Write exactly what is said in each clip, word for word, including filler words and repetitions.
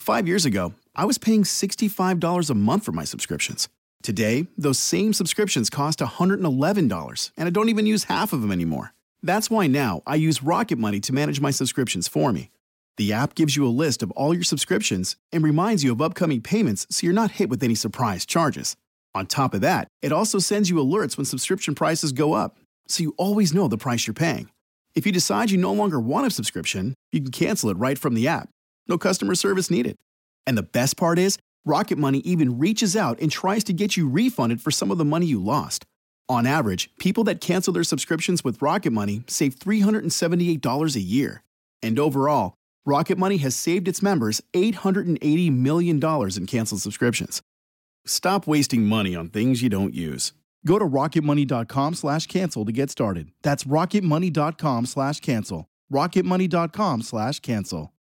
Five years ago, I was paying sixty-five dollars a month for my subscriptions. Today, those same subscriptions cost one hundred eleven dollars, and I don't even use half of them anymore. That's why now I use Rocket Money to manage my subscriptions for me. The app gives you a list of all your subscriptions and reminds you of upcoming payments so you're not hit with any surprise charges. On top of that, it also sends you alerts when subscription prices go up, so you always know the price you're paying. If you decide you no longer want a subscription, you can cancel it right from the app. No customer service needed. And the best part is, Rocket Money even reaches out and tries to get you refunded for some of the money you lost. On average, people that cancel their subscriptions with Rocket Money save three hundred seventy-eight dollars a year. And overall, Rocket Money has saved its members eight hundred eighty million dollars in canceled subscriptions. Stop wasting money on things you don't use. Go to rocketmoney.com slash cancel to get started. That's rocketmoney.com slash cancel. rocketmoney.com slash cancel.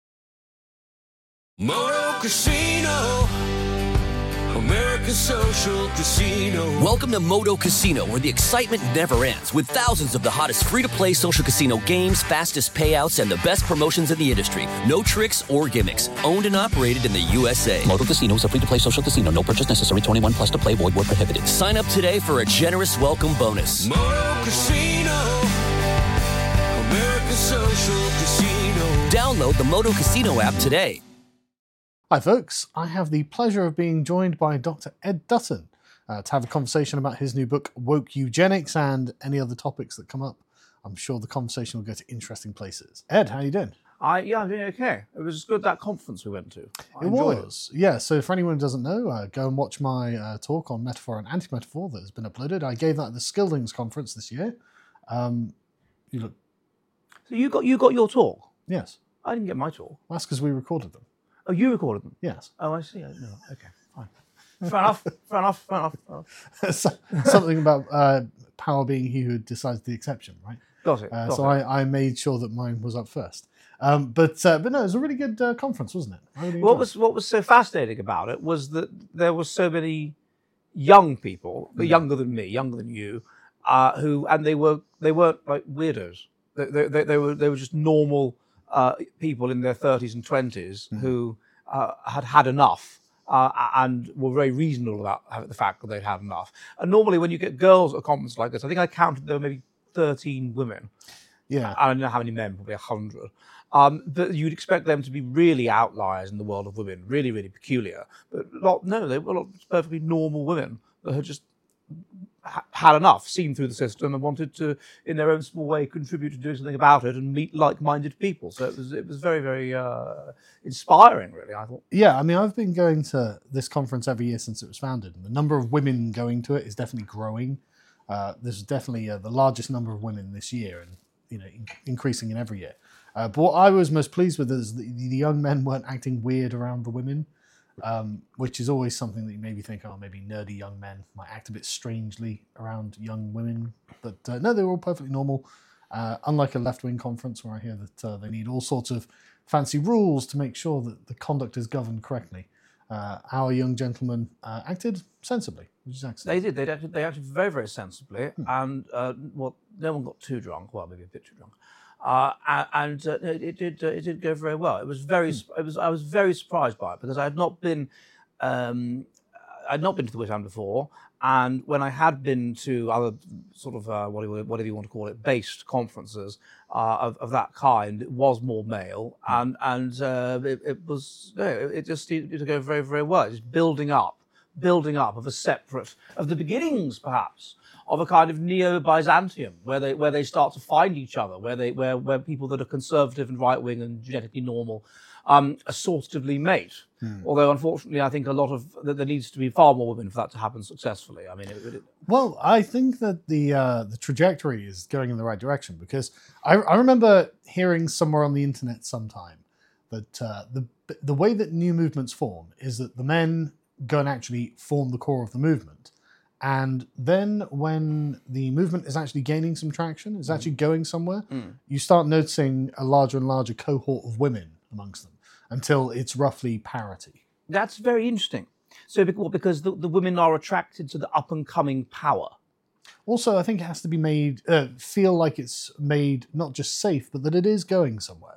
Moto Casino, America's social casino. Welcome to Moto Casino, where the excitement never ends, with thousands of the hottest free-to-play social casino games, fastest payouts, and the best promotions in the industry. No tricks or gimmicks. Owned and operated in the U S A. Moto Casino is a free-to-play social casino. No purchase necessary. twenty-one plus to play. Void where prohibited. Sign up today for a generous welcome bonus. Moto Casino, America's social casino. Download the Moto Casino app today. Hi folks, I have the pleasure of being joined by Doctor Ed Dutton uh, to have a conversation about his new book, Woke Eugenics, and any other topics that come up. I'm sure the conversation will go to interesting places. Ed, how you doing? I, yeah, I'm doing okay. It was good, that conference we went to. I it enjoyed was. It. Yeah, so for anyone who doesn't know, uh, go and watch my uh, talk on metaphor and anti-metaphor that has been uploaded. I gave that at the Skildings conference this year. Um, you look... So you got you got your talk? Yes. I didn't get my talk. That's because we recorded them. Oh, you recorded them? Yes. Oh, I see. No, okay, fine. Fair enough, fair enough, fair enough. Fair enough. Something about uh, power being he who decides the exception, right? Got it. Uh, got so it. I, I made sure that mine was up first. Um, but uh, but no, it was a really good uh, conference, wasn't it? I really What enjoyed was it. what was so fascinating about it was that there were so many young people, Mm. younger than me, younger than you, uh, who and they were they weren't like weirdos. They they, they, they were they were just normal uh, people in their thirties and twenties Mm. who uh, had had enough. Uh, and were very reasonable about the fact that they'd had enough. And normally when you get girls at a conference like this, I think I counted there were maybe thirteen women. Yeah. I don't know how many men, probably a hundred. Um, but you'd expect them to be really outliers in the world of women, really, really peculiar. But not, no, they were perfectly normal women that had just ha- had enough, seen through the system, and wanted to, in their own small way, contribute to doing something about it and meet like-minded people. So it was, it was very, very uh, inspiring, really, I thought. Yeah, I mean, I've been going to this conference every year since it was founded, and the number of women going to it is definitely growing. Uh, there's definitely uh, the largest number of women this year, and you know, in- increasing in every year. Uh, but what I was most pleased with is the, the young men weren't acting weird around the women, um, which is always something that you maybe think, oh, maybe nerdy young men might act a bit strangely around young women. But uh, no, they were all perfectly normal. Uh, unlike a left-wing conference where I hear that uh, they need all sorts of fancy rules to make sure that the conduct is governed correctly. Uh, our young gentlemen uh, acted sensibly, which is excellent. They did. They acted, they acted very, very sensibly. Hmm. And, uh, well, no one got too drunk. Well, maybe a bit too drunk. Uh, and uh, it, it did. Uh, it did go very well. It was very. It was. I was very surprised by it because I had not been. Um, I'd not been to the Witham before, and when I had been to other sort of uh, whatever you want to call it, based conferences uh, of, of that kind, it was more male, and and uh, it, it was. No, it just seemed to go very, very well. It's building up, building up of a separate of the beginnings, perhaps, of a kind of neo-Byzantium, where they where they start to find each other, where they where where people that are conservative and right-wing and genetically normal um, assortatively mate. Hmm. Although, unfortunately, I think a lot of that there needs to be far more women for that to happen successfully. I mean, it, it, well, I think that the uh, the trajectory is going in the right direction because I, I remember hearing somewhere on the internet sometime that uh, the the way that new movements form is that the men go and actually form the core of the movement. And then when the movement is actually gaining some traction, is actually going somewhere, mm. you start noticing a larger and larger cohort of women amongst them until it's roughly parity. That's very interesting. So because the, the women are attracted to the up-and-coming power. Also, I think it has to be made, uh, feel like it's made not just safe, but that it is going somewhere.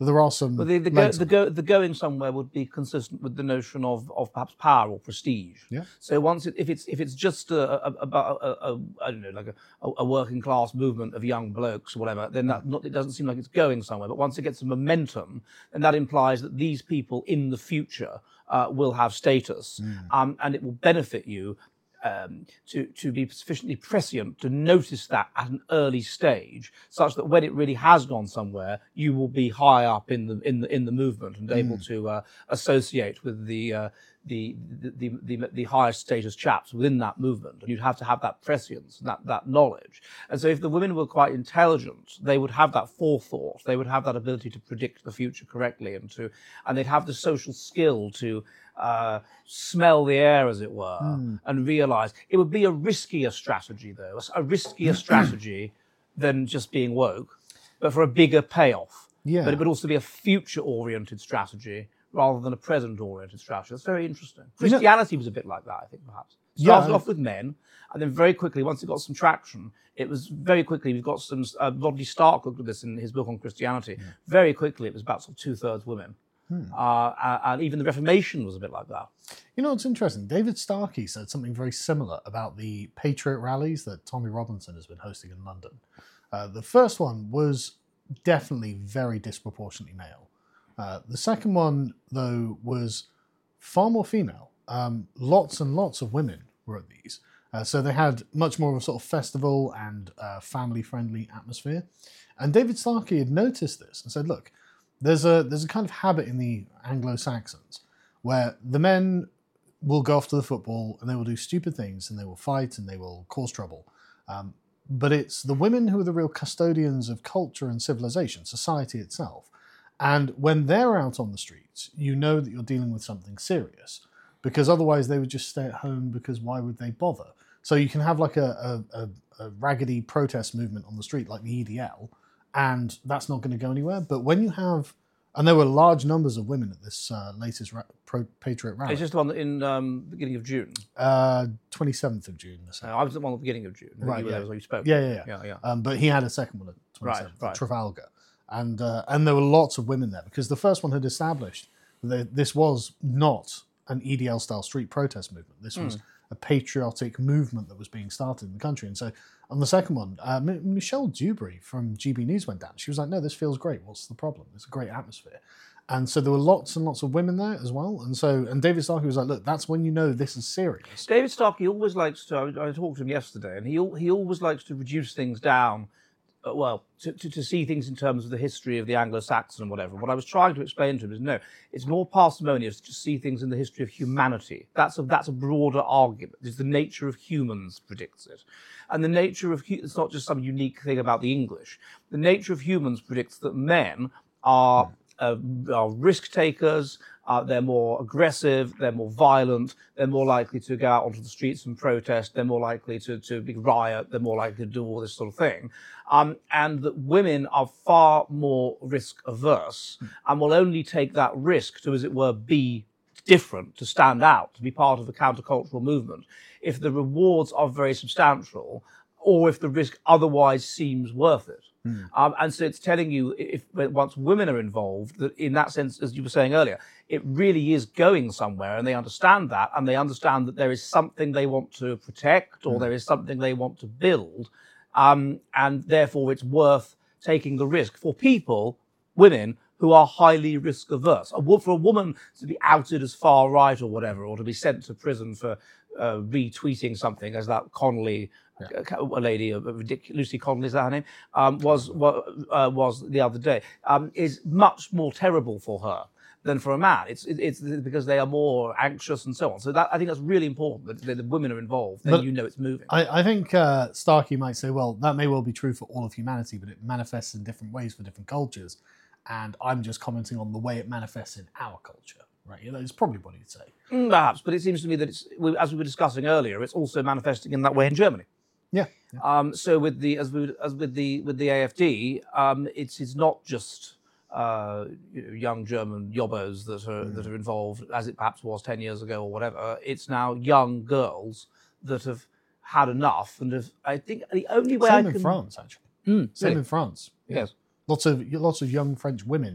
but there are some. But the the, go, legs the on it. go the going somewhere would be consistent with the notion of, of perhaps power or prestige. Yeah. So once it, if it's if it's just a, a, about a, a, a I don't know like a, a working class movement of young blokes or whatever, then that not, it doesn't seem like it's going somewhere. But once it gets some momentum, then that implies that these people in the future uh, will have status, Mm. um, and it will benefit you. Um, to, to be sufficiently prescient to notice that at an early stage, such that when it really has gone somewhere, you will be high up in the in the in the movement and able to uh, associate with the, uh, the, the the the the highest status chaps within that movement. And you'd have to have that prescience, that that knowledge. And so, if the women were quite intelligent, they would have that forethought. They would have that ability to predict the future correctly, and to and they'd have the social skill to. Uh, smell the air, as it were, Mm. and realise it would be a riskier strategy, though, a riskier strategy than just being woke, but for a bigger payoff. Yeah. But it would also be a future-oriented strategy rather than a present-oriented strategy. That's very interesting. Christianity was a bit like that, I think, perhaps. Started Yeah. off with men, and then very quickly, once it got some traction, it was very quickly, we've got some, uh, Rodney Stark looked at this in his book on Christianity, very quickly it was about sort of two-thirds women. Uh, and even the Reformation was a bit like that. You know, it's interesting. David Starkey said something very similar about the Patriot rallies that Tommy Robinson has been hosting in London. Uh, the first one was definitely very disproportionately male. Uh, the second one, though, was far more female. Um, lots and lots of women were at these. Uh, so they had much more of a sort of festival and uh, family-friendly atmosphere. And David Starkey had noticed this and said, look, There's a there's a kind of habit in the Anglo-Saxons where the men will go off to the football and they will do stupid things and they will fight and they will cause trouble. Um, but it's the women who are the real custodians of culture and civilization, society itself. And when they're out on the streets, you know that you're dealing with something serious, because otherwise they would just stay at home, because why would they bother? So you can have like a, a, a, a raggedy protest movement on the street like the E D L, and that's not going to go anywhere. But when you have, and there were large numbers of women at this uh, latest ra- pro- Patriot rally. It's just the one in um, beginning of June. Uh, twenty-seventh of June. Uh, I was the one at the beginning of June. Right, You were yeah. there, so you spoke. Yeah, yeah, yeah. yeah, yeah. Um, but he had a second one at twenty-seventh, Right, right. Trafalgar. And, uh, and there were lots of women there, because the first one had established that this was not an E D L-style street protest movement. This was a patriotic movement that was being started in the country. And so on the second one, uh, M- Michelle Dewberry from G B News went down. She was like, no, this feels great. What's the problem? It's a great atmosphere. And so there were lots and lots of women there as well. And so, and David Starkey was like, look, that's when you know this is serious. David Starkey always likes to, I, I talked to him yesterday, and he al- he always likes to reduce things down, uh, well, to, to, to see things in terms of the history of the Anglo-Saxon and whatever. What I was trying to explain to him is, no, it's more parsimonious to see things in the history of humanity. That's a, that's a broader argument. It's the nature of humans predicts it. And the nature of, hu- it's not just some unique thing about the English. The nature of humans predicts that men are... Uh, are risk takers, uh, they're more aggressive, they're more violent, they're more likely to go out onto the streets and protest, they're more likely to, to be riot, they're more likely to do all this sort of thing. Um, and that women are far more risk averse and will only take that risk to, as it were, be different, to stand out, to be part of a countercultural movement, if the rewards are very substantial or if the risk otherwise seems worth it. Mm. Um, and so it's telling you, if once women are involved, that in that sense, as you were saying earlier, it really is going somewhere, and they understand that, and they understand that there is something they want to protect, or mm. there is something they want to build, um, and therefore it's worth taking the risk for people, women, who are highly risk averse. A, for a woman to be outed as far right or whatever, or to be sent to prison for uh, retweeting something, as that Connolly. Yeah. A lady, a ridiculous, Lucy Connolly, is that her name? Um, was was, uh, was the other day. Um, is much more terrible for her than for a man. It's it's because they are more anxious and so on. So that, I think that's really important that the women are involved. Then but you know it's moving. I, I think uh, Starkey might say, well, that may well be true for all of humanity, but it manifests in different ways for different cultures. And I'm just commenting on the way it manifests in our culture. Right, you know, it's probably what he'd say. Perhaps, but it seems to me that it's, as we were discussing earlier, it's also manifesting in that way in Germany. Yeah. yeah. Um, so with the as we as with the with the A F D, um, it's it's not just uh, young German yobbos that are mm. that are involved, as it perhaps was ten years ago or whatever. It's now young girls that have had enough, and have. I think the only way Same I in can France actually. Mm, Same really? in France. Yeah. Yes. Lots of lots of young French women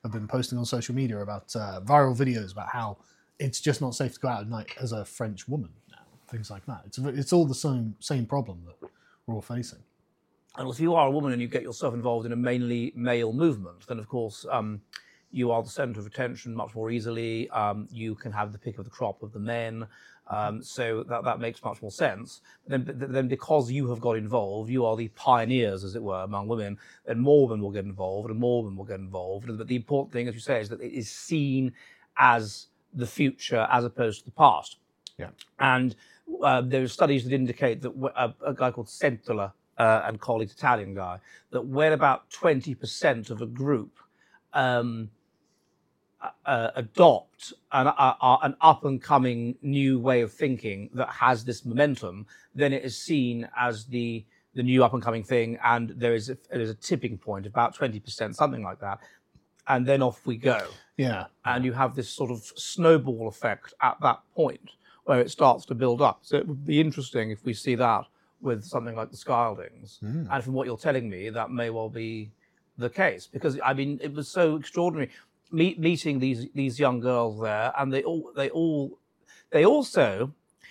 have been posting on social media about uh, viral videos about how it's just not safe to go out at night as a French woman now, things like that. It's it's all the same same problem that we're all facing. And if you are a woman and you get yourself involved in a mainly male movement, then of course um, you are the centre of attention much more easily. Um, you can have the pick of the crop of the men. Um, so that, that makes much more sense. Then, then because you have got involved, you are the pioneers, as it were, among women, then more women will get involved and more women will get involved. But the important thing, as you say, is that it is seen as the future as opposed to the past. Yeah. And uh, there are studies that indicate that a, a guy called Centola uh, and colleagues, Italian guy, that when about twenty percent of a group um, Uh, adopt an, uh, an up-and-coming new way of thinking that has this momentum, then it is seen as the the new up-and-coming thing, and there is a, there is a tipping point, about twenty percent, something like that, and then off we go. Yeah. And you have this sort of snowball effect at that point where it starts to build up. So it would be interesting if we see that with something like the Skildings. Mm. And from what you're telling me, that may well be the case, because, I mean, it was so extraordinary. Meet, meeting these these young girls there, and they all they all they also,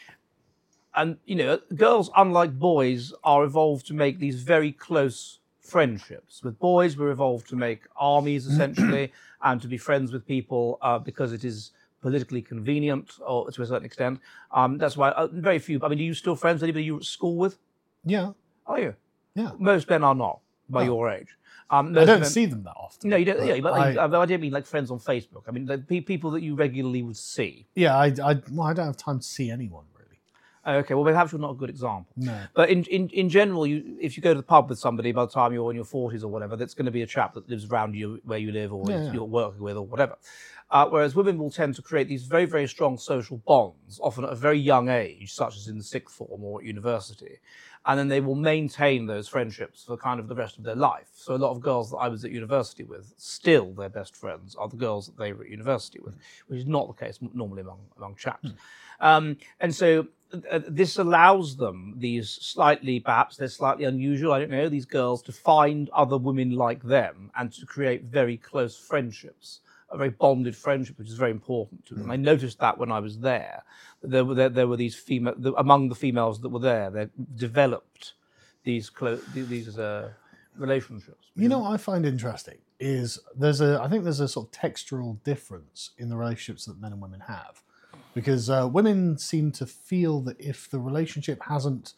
and you know, girls, unlike boys, are evolved to make these very close friendships. With boys, we're evolved to make armies essentially, and to be friends with people uh, because it is politically convenient, or to a certain extent. Um, that's why uh, very few. I mean, are you still friends with anybody you were at school with? Yeah. Are you? Yeah. Most men are not by Oh. your age. Um, I don't men, see them that often. No, you don't. Yeah, but I, I, I, I don't mean like friends on Facebook. I mean the pe- people that you regularly would see. yeah, I, I, well, I don't have time to see anyone really. Okay, well, perhaps you're not a good example. No. But in, in, in general, you if you go to the pub with somebody by the time you're in your forties or whatever, that's going to be a chap that lives around you where you live, or Yeah, yeah. you're working with, or whatever. Uh, whereas women will tend to create these very, very strong social bonds, often at a very young age, such as in the sixth form or at university. And then they will maintain those friendships for kind of the rest of their life. So a lot of girls that I was at university with, still their best friends are the girls that they were at university with, which is not the case normally among, among chaps. Mm. Um, and so uh, this allows them, these slightly, perhaps they're slightly unusual, I don't know, these girls to find other women like them and to create very close friendships. A very bonded friendship, which is very important to them. Mm. I noticed that when I was there, there were there, there were these female the, among the females that were there. They developed these close these uh, relationships. You know what I find interesting is there's a I think there's a sort of textural difference in the relationships that men and women have, because uh, women seem to feel that if the relationship hasn't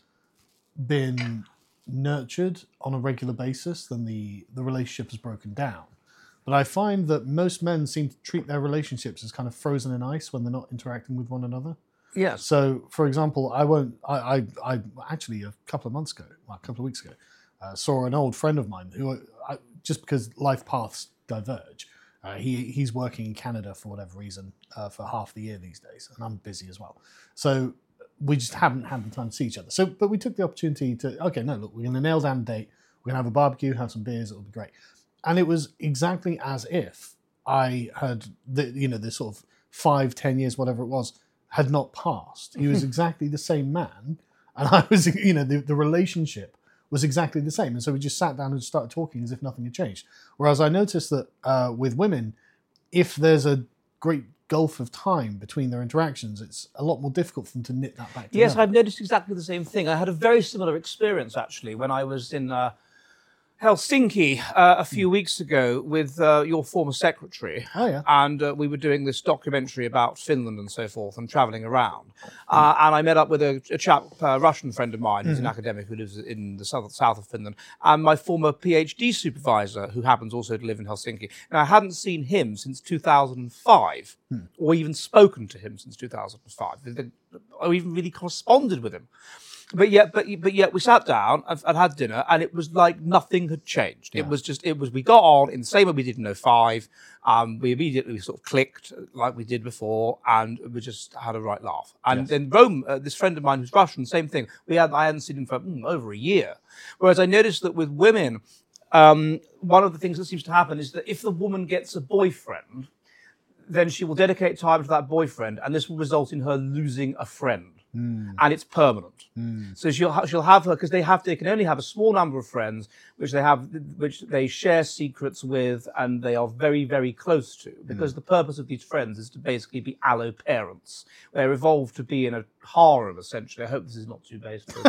been nurtured on a regular basis, then the the relationship has broken down. But I find that most men seem to treat their relationships as kind of frozen in ice when they're not interacting with one another. Yes. So, for example, I won't. I, I, I actually a couple of months ago, well, a couple of weeks ago, uh, saw an old friend of mine who, I, just because life paths diverge, uh, he he's working in Canada for whatever reason uh, for half the year these days, and I'm busy as well. So we just haven't had the time to see each other. So, but we took the opportunity to. Okay, no, look, we're going to nail down a date. We're going to have a barbecue, have some beers. It'll be great. And it was exactly as if I had, the, you know, this sort of five, ten years, whatever it was, had not passed. He was exactly the same man. And I was, you know, the, the relationship was exactly the same. And so we just sat down and started talking as if nothing had changed. Whereas I noticed that uh, with women, if there's a great gulf of time between their interactions, it's a lot more difficult for them to knit that back together. Yes, I've noticed exactly the same thing. I had a very similar experience, actually, when I was in Uh, Helsinki uh, a few weeks ago with uh, your former secretary. Oh, yeah. And uh, we were doing this documentary about Finland and so forth and travelling around. Uh, and I met up with a, a chap, a Russian friend of mine, who's mm-hmm. an academic who lives in the south, south of Finland, and my former PhD supervisor, who happens also to live in Helsinki. And I hadn't seen him since two thousand five, hmm. or even spoken to him since two thousand five, or even really corresponded with him. But yet, but but yet, we sat down and, and had dinner, and it was like nothing had changed. Yeah. It was just, it was, we got on in the same way we did in oh five. Um, we immediately sort of clicked like we did before, and we just had a right laugh. And yes. then Rome, uh, this friend of mine who's Russian, same thing. We had, I hadn't seen him for mm, over a year. Whereas I noticed that with women, um, one of the things that seems to happen is that if the woman gets a boyfriend, then she will dedicate time to that boyfriend, and this will result in her losing a friend. and it's permanent. So she'll ha- she'll have her because they have they can only have a small number of friends which they have which they share secrets with and they are very very close to because the purpose of these friends is to basically be allo parents. They're evolved to be in a harem essentially. I hope this is not too base for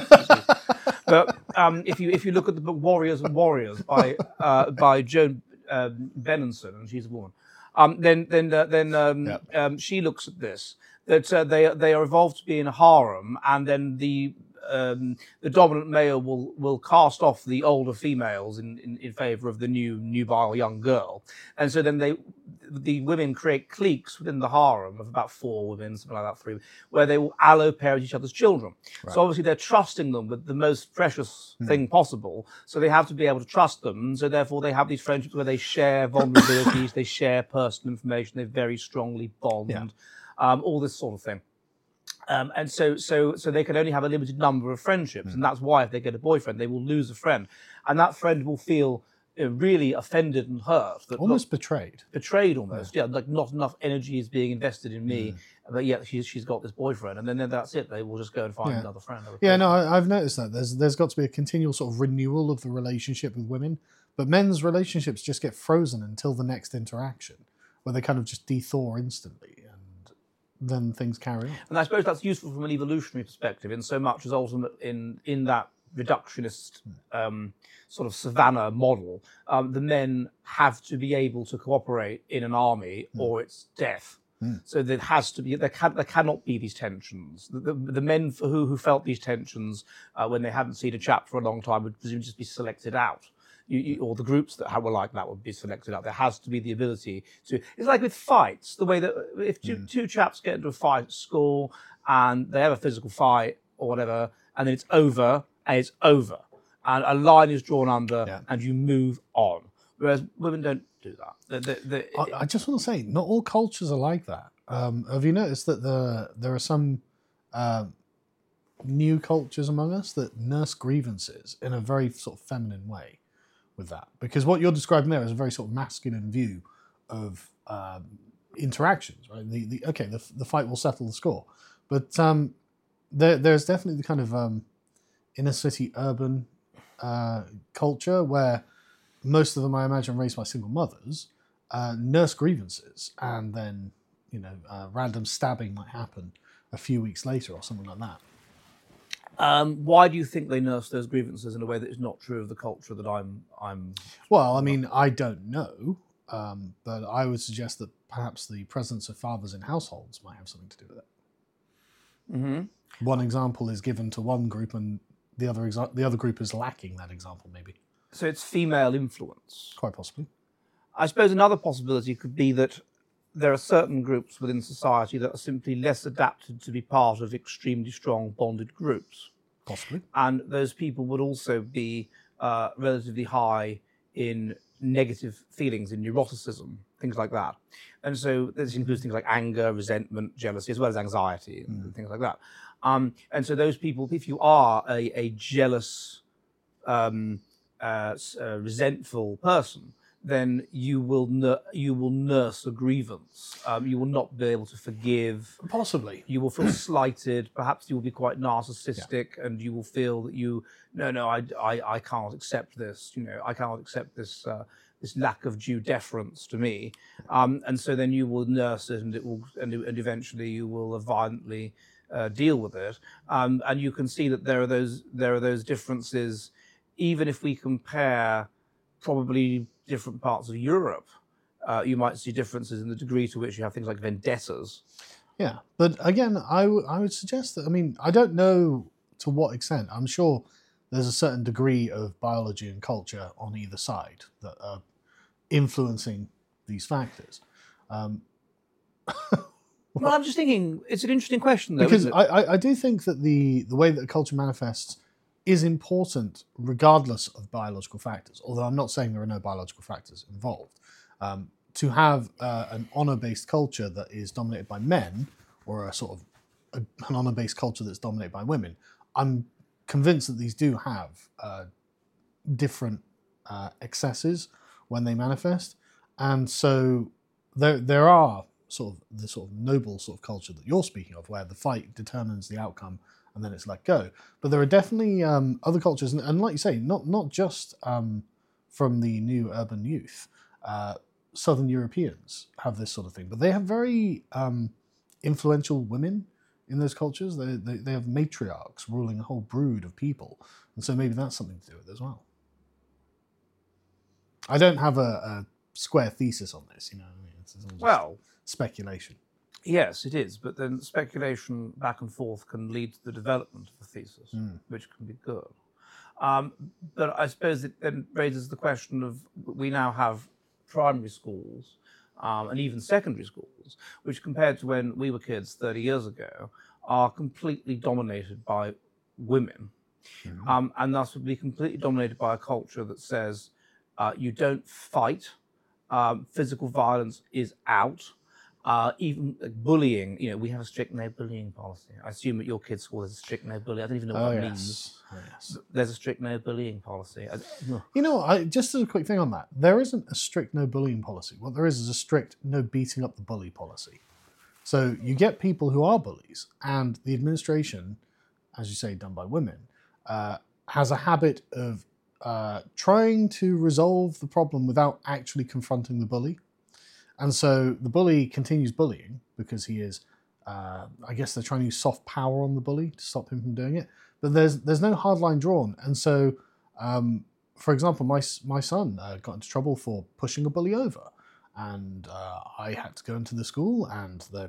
but um, if you if you look at the book Warriors and Warriors by uh, by Joan um, Benenson, and she's a woman, um, then then uh, then um, Yep. um, she looks at this. That uh, they they are evolved to be in a harem, and then the um, the dominant male will will cast off the older females in, in, in favour of the new nubile young girl, and so then they the women create cliques within the harem of about four women, something like that, three, where they will allo parent each other's children. Right. So obviously they're trusting them with the most precious mm. thing possible. So they have to be able to trust them. So therefore they have these friendships where they share vulnerabilities, they share personal information, they very strongly bond. Yeah. Um, all this sort of thing, um, and so so so they can only have a limited number of friendships, mm. and that's why if they get a boyfriend, they will lose a friend, and that friend will feel uh, really offended and hurt, that almost not, betrayed, betrayed almost, yeah. yeah, like not enough energy is being invested in me, mm. but yet she's she's got this boyfriend, and then, then that's it. They will just go and find yeah. another friend. Yeah, no, I, I've noticed that there's there's got to be a continual sort of renewal of the relationship with women, but men's relationships just get frozen until the next interaction, where they kind of just de-thaw instantly. Then things carry on. And I suppose that's useful from an evolutionary perspective in so much as ultimate in, in that reductionist um, sort of savannah model, um, the men have to be able to cooperate in an army mm. or it's death. Mm. So there has to be, there, can, there cannot be these tensions. The, the, the men for who, who felt these tensions uh, when they hadn't seen a chap for a long time would presumably just be selected out. You, you, or the groups that were like that would be selected out. There has to be the ability to. It's like with fights, the way that if two, mm. two chaps get into a fight at school and they have a physical fight or whatever, and then it's over and it's over, and a line is drawn under, yeah. and you move on. Whereas women don't do that. They, they, they, I, I just want to say, not all cultures are like that. Um, have you noticed that the there are some uh, new cultures among us that nurse grievances in a very sort of feminine way? With that, because what you're describing there is a very sort of masculine view of um, interactions, right? The, the okay, the, the fight will settle the score, but um, there, there's definitely the kind of um, inner city urban uh, culture where most of them, I imagine, raised by single mothers, uh, nurse grievances, and then you know, uh, random stabbing might happen a few weeks later or something like that. Um, why do you think they nurse those grievances in a way that is not true of the culture that I'm? I'm. Well, I mean, I don't know, um, but I would suggest that perhaps the presence of fathers in households might have something to do with it. Mm-hmm. One example is given to one group, and the other exa- the other group is lacking that example, maybe. So it's female influence. Quite possibly. I suppose another possibility could be that there are certain groups within society that are simply less adapted to be part of extremely strong bonded groups. Possibly. And those people would also be uh, relatively high in negative feelings, in neuroticism, things like that. And so this includes things like anger, resentment, jealousy, as well as anxiety and mm. things like that. Um, and so those people, if you are a, a jealous, um, uh, uh, resentful person, then you will nur- you will nurse a grievance. Um, you will not be able to forgive. Possibly. You will feel slighted. Perhaps you will be quite narcissistic, yeah. and you will feel that you no no I, I, I can't accept this. You know I can't accept this uh, this lack of due deference to me. Um, and so then you will nurse it, and it will and, and eventually you will violently uh, deal with it. Um, and you can see that there are those there are those differences, even if we compare probably different parts of Europe, uh, you might see differences in the degree to which you have things like vendettas. Yeah, but again, I, w- I would suggest that, I mean, I don't know to what extent. I'm sure there's a certain degree of biology and culture on either side that are influencing these factors. Um, well, I'm just thinking, it's an interesting question, though, because isn't it? I, I, I do think that the, the way that the culture manifests is important regardless of biological factors, although I'm not saying there are no biological factors involved. Um, to have uh, an honor-based culture that is dominated by men, or a sort of a, an honor-based culture that's dominated by women, I'm convinced that these do have uh, different uh, excesses when they manifest. And so there there are sort of the sort of noble sort of culture that you're speaking of, where the fight determines the outcome and then it's let go. But there are definitely um, other cultures, and, and like you say, not not just um, from the new urban youth. Uh, Southern Europeans have this sort of thing, but they have very um, influential women in those cultures. They, they they have matriarchs ruling a whole brood of people, and so maybe that's something to do with it as well. I don't have a, a square thesis on this, you know. I mean, it's, it's all just Well, speculation. yes, it is, but then speculation back and forth can lead to the development of a thesis, Mm. which can be good. Um, but I suppose it then raises the question of we now have primary schools um, and even secondary schools, which compared to when we were kids thirty years ago, are completely dominated by women. Mm-hmm. Um, and thus would be completely dominated by a culture that says uh, you don't fight, um, physical violence is out. Uh, even like, bullying, you know, we have a strict no bullying policy. I assume at your kids' school there's a strict no bullying. I don't even know what Oh that yes. means. Oh, yes. There's a strict no bullying policy. I, You know, I, just as a quick thing on that, there isn't a strict no bullying policy. What there is is a strict no beating up the bully policy. So you get people who are bullies, and the administration, as you say, done by women, uh, has a habit of uh, trying to resolve the problem without actually confronting the bully. And so the bully continues bullying because he is, uh, I guess they're trying to use soft power on the bully to stop him from doing it. But there's there's no hard line drawn. And so, um, for example, my my son uh, got into trouble for pushing a bully over. And uh, I had to go into the school, and the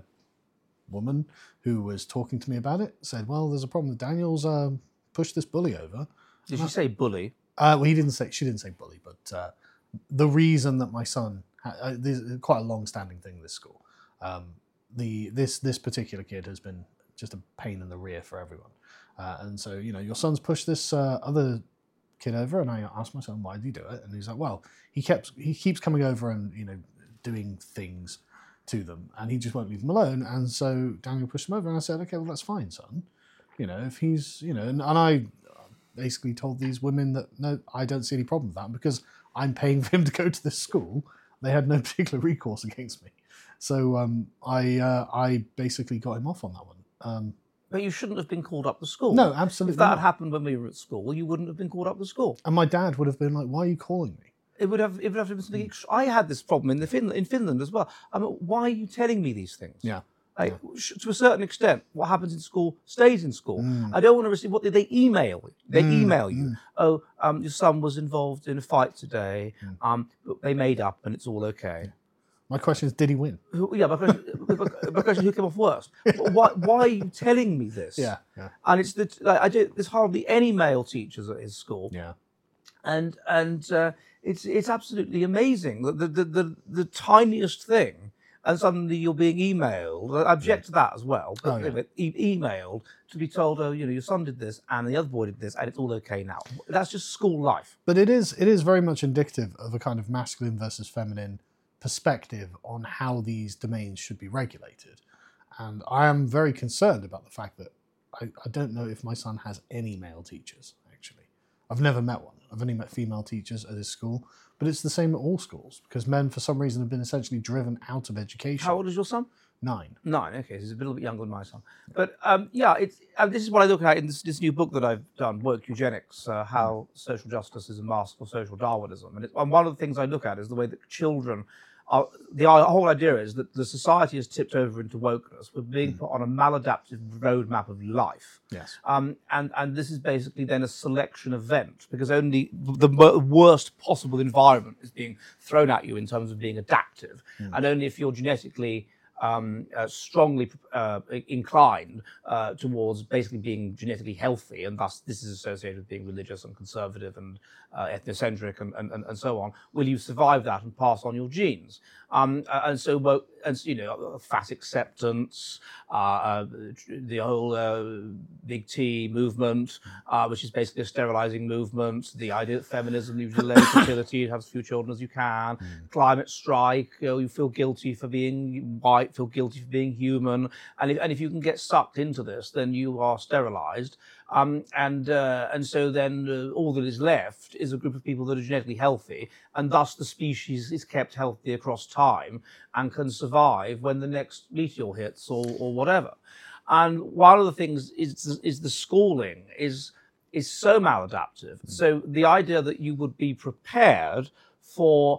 woman who was talking to me about it said, well, there's a problem with Daniel's uh, pushed this bully over. did you say bully? Uh, well, he didn't say, she didn't say bully, but uh, the reason that my son, had, uh, this is quite a long-standing thing in this school. Um, the this this particular kid has been just a pain in the rear for everyone. Uh, and so, you know, your son's pushed this uh, other kid over, and I asked my son, why did he do it? And he's like, well, he kept he keeps coming over and, you know, doing things to them, and he just won't leave them alone. And so Daniel pushed him over, and I said, okay, well, that's fine, son. You know, if he's, you know, and, and I basically told these women that, no, I don't see any problem with that, because I'm paying for him to go to this school. They had no particular recourse against me. So um, I uh, I basically got him off on that one. Um, But you shouldn't have been called up to school. no, absolutely If that had not. happened when we were at school, you wouldn't have been called up to school. And my dad would have been like, why are you calling me? It would have. It would have been something. ex- I had this problem in the fin- in Finland as well. I mean, why are you telling me these things? Yeah. Like, sh- to a certain extent, what happens in school stays in school. Mm. I don't want to receive. What did they email? you? They email you. Oh, um, your son was involved in a fight today. Mm. Um, but they made up, and it's all okay. My question is, did he win? Who, yeah, my question, my question: who came off worst? Why? Why are you telling me this? Yeah, yeah, And it's the like, I do. There's hardly any male teachers at his school. yeah. and and uh, it's it's absolutely amazing. The, the the the the tiniest thing, and suddenly you're being emailed. I object to that as well. But Oh, yeah. e- emailed to be told, oh, you know, your son did this, and the other boy did this, and it's all okay now. That's just school life. But it is it is very much indicative of a kind of masculine versus feminine perspective on how these domains should be regulated. And I am very concerned about the fact that I, I don't know if my son has any male teachers, actually. I've never met one. I've only met female teachers at his school, but it's the same at all schools, because men, for some reason, have been essentially driven out of education. How old is your son? Nine. Nine. Okay, so he's a little bit younger than my son. But um, yeah, it's uh, this is what I look at in this, this new book that I've done, Woke Eugenics: uh, How Social Justice is a Mask of Social Darwinism. And, it, and one of the things I look at is the way that children are. The whole idea is that the society has tipped over into wokeness. We're being put on a maladaptive roadmap of life. Yes. Um, and, and this is basically then a selection event, because only the mo- worst possible environment is being thrown at you in terms of being adaptive. And only if you're genetically um, uh, strongly uh, inclined uh, towards basically being genetically healthy, and thus this is associated with being religious and conservative and uh, ethnocentric and, and, and so on, will you survive that and pass on your genes? Um, uh, and so, well, and you know, fat acceptance, uh, uh, the whole uh, Big T movement, uh, which is basically a sterilizing movement. The idea that feminism, you delay fertility, you have as few children as you can. Climate strike, you know, you feel guilty for being white might feel guilty for being human. And if, and if you can get sucked into this, then you are sterilized. Um, and uh, and so then uh, all that is left is a group of people that are genetically healthy, and thus the species is kept healthy across time and can survive when the next meteor hits or, or whatever. And one of the things is is the schooling is is so maladaptive. So the idea that you would be prepared for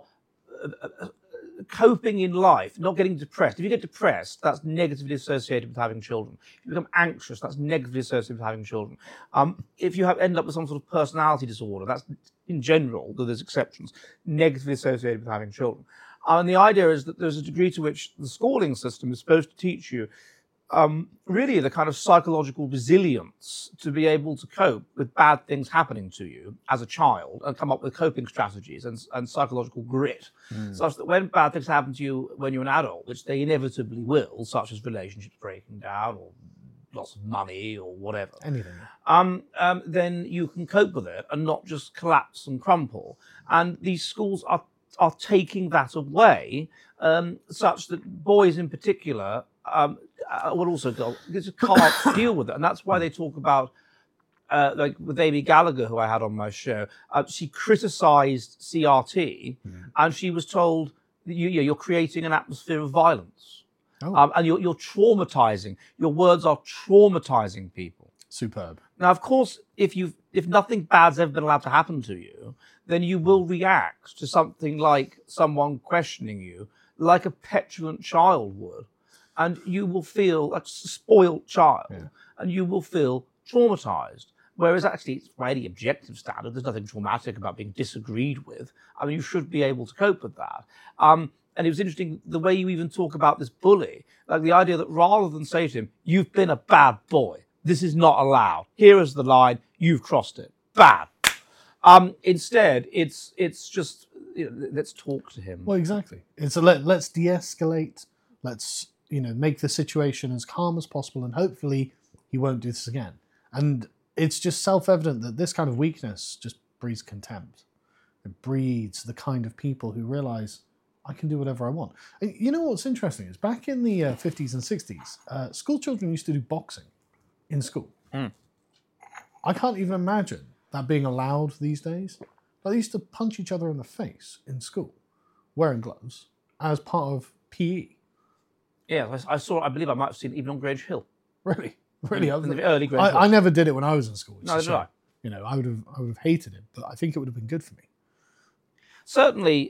uh, coping in life, not getting depressed. If you get depressed, that's negatively associated with having children. If you become anxious, that's negatively associated with having children. Um, if you have end up with some sort of personality disorder, that's in general, though there's exceptions, negatively associated with having children. Uh, and the idea is that there's a degree to which the schooling system is supposed to teach you Um, really the kind of psychological resilience to be able to cope with bad things happening to you as a child and come up with coping strategies and, and psychological grit, mm. such that when bad things happen to you when you're an adult, which they inevitably will, such as relationships breaking down or lots of money or whatever, anything, um, um, then you can cope with it and not just collapse and crumple. And these schools are are taking that away, um, such that boys in particular um, uh, will also go, just can't deal with it. And that's why they talk about, uh, like with Amy Gallagher, who I had on my show, uh, she criticized C R T mm. and she was told, that you, you're creating an atmosphere of violence. Oh. Um, and you're, you're traumatizing. Your words are traumatizing people. Superb. Now, of course, if you if nothing bad's ever been allowed to happen to you, then you will react to something like someone questioning you, like a petulant child would, and you will feel like a spoiled child, yeah. and you will feel traumatized. Whereas actually, it's by any objective standard, there's nothing traumatic about being disagreed with. I mean, you should be able to cope with that. Um, and it was interesting the way you even talk about this bully, like the idea that rather than say to him, "You've been a bad boy. This is not allowed. Here is the line. You've crossed it. Bad." Um, instead, it's it's just, you know, let's talk to him. Well, exactly. It's a let, let's de-escalate. Let's, you know, make the situation as calm as possible, and hopefully he won't do this again. And it's just self-evident that this kind of weakness just breeds contempt. It breeds the kind of people who realize, I can do whatever I want. And you know what's interesting is back in the uh, fifties and sixties, uh, school children used to do boxing in school. Mm. I can't even imagine that being allowed these days. But they used to punch each other in the face in school, wearing gloves, as part of P E. Yeah, I, I saw. I believe I might have seen it even on Grange Hill. Really, really. In, in the early Grange Hill. I, I never did it when I was in school. No, did I? You know, I would have, I would have hated it, but I think it would have been good for me. Certainly,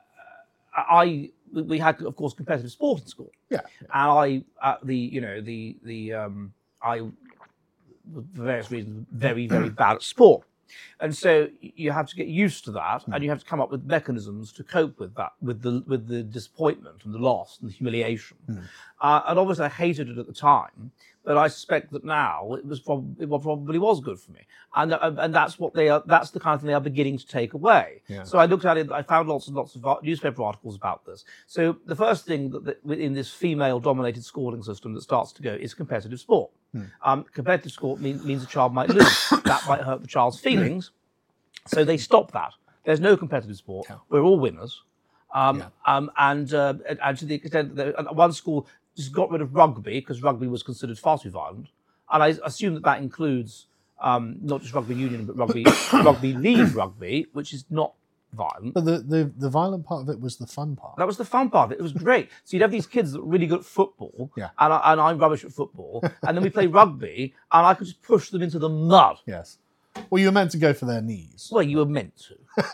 uh, I we had, of course, competitive sport in school. Yeah, yeah. And I, uh, the you know, the the um, I, for various reasons, very very bad at sport. And so you have to get used to that, mm. and you have to come up with mechanisms to cope with that, with the with the disappointment and the loss and the humiliation. Mm. Uh, and obviously, I hated it at the time, but I suspect that now it was probably it probably was good for me, and uh, and that's what they are. That's the kind of thing they are beginning to take away. Yeah. So I looked at it. I found lots and lots of newspaper articles about this. So the first thing that, that in this female-dominated schooling system that starts to go is competitive sport. Hmm. Um, competitive sport mean, means a child might lose. That might hurt the child's feelings. So they stop that. There's no competitive sport. Yeah. We're all winners. Um, yeah. um, and, uh, and to the extent that one school just got rid of rugby because rugby was considered far too violent. And I assume that that includes um, not just rugby union, but rugby rugby league rugby, which is not violent. But the, the, the violent part of it was the fun part. That was the fun part of it. It was great. So you'd have these kids that were really good at football, yeah. and, I, and I'm rubbish at football, and then we play rugby, and I could just push them into the mud. Yes. Well, you were meant to go for their knees. Well, you were meant to.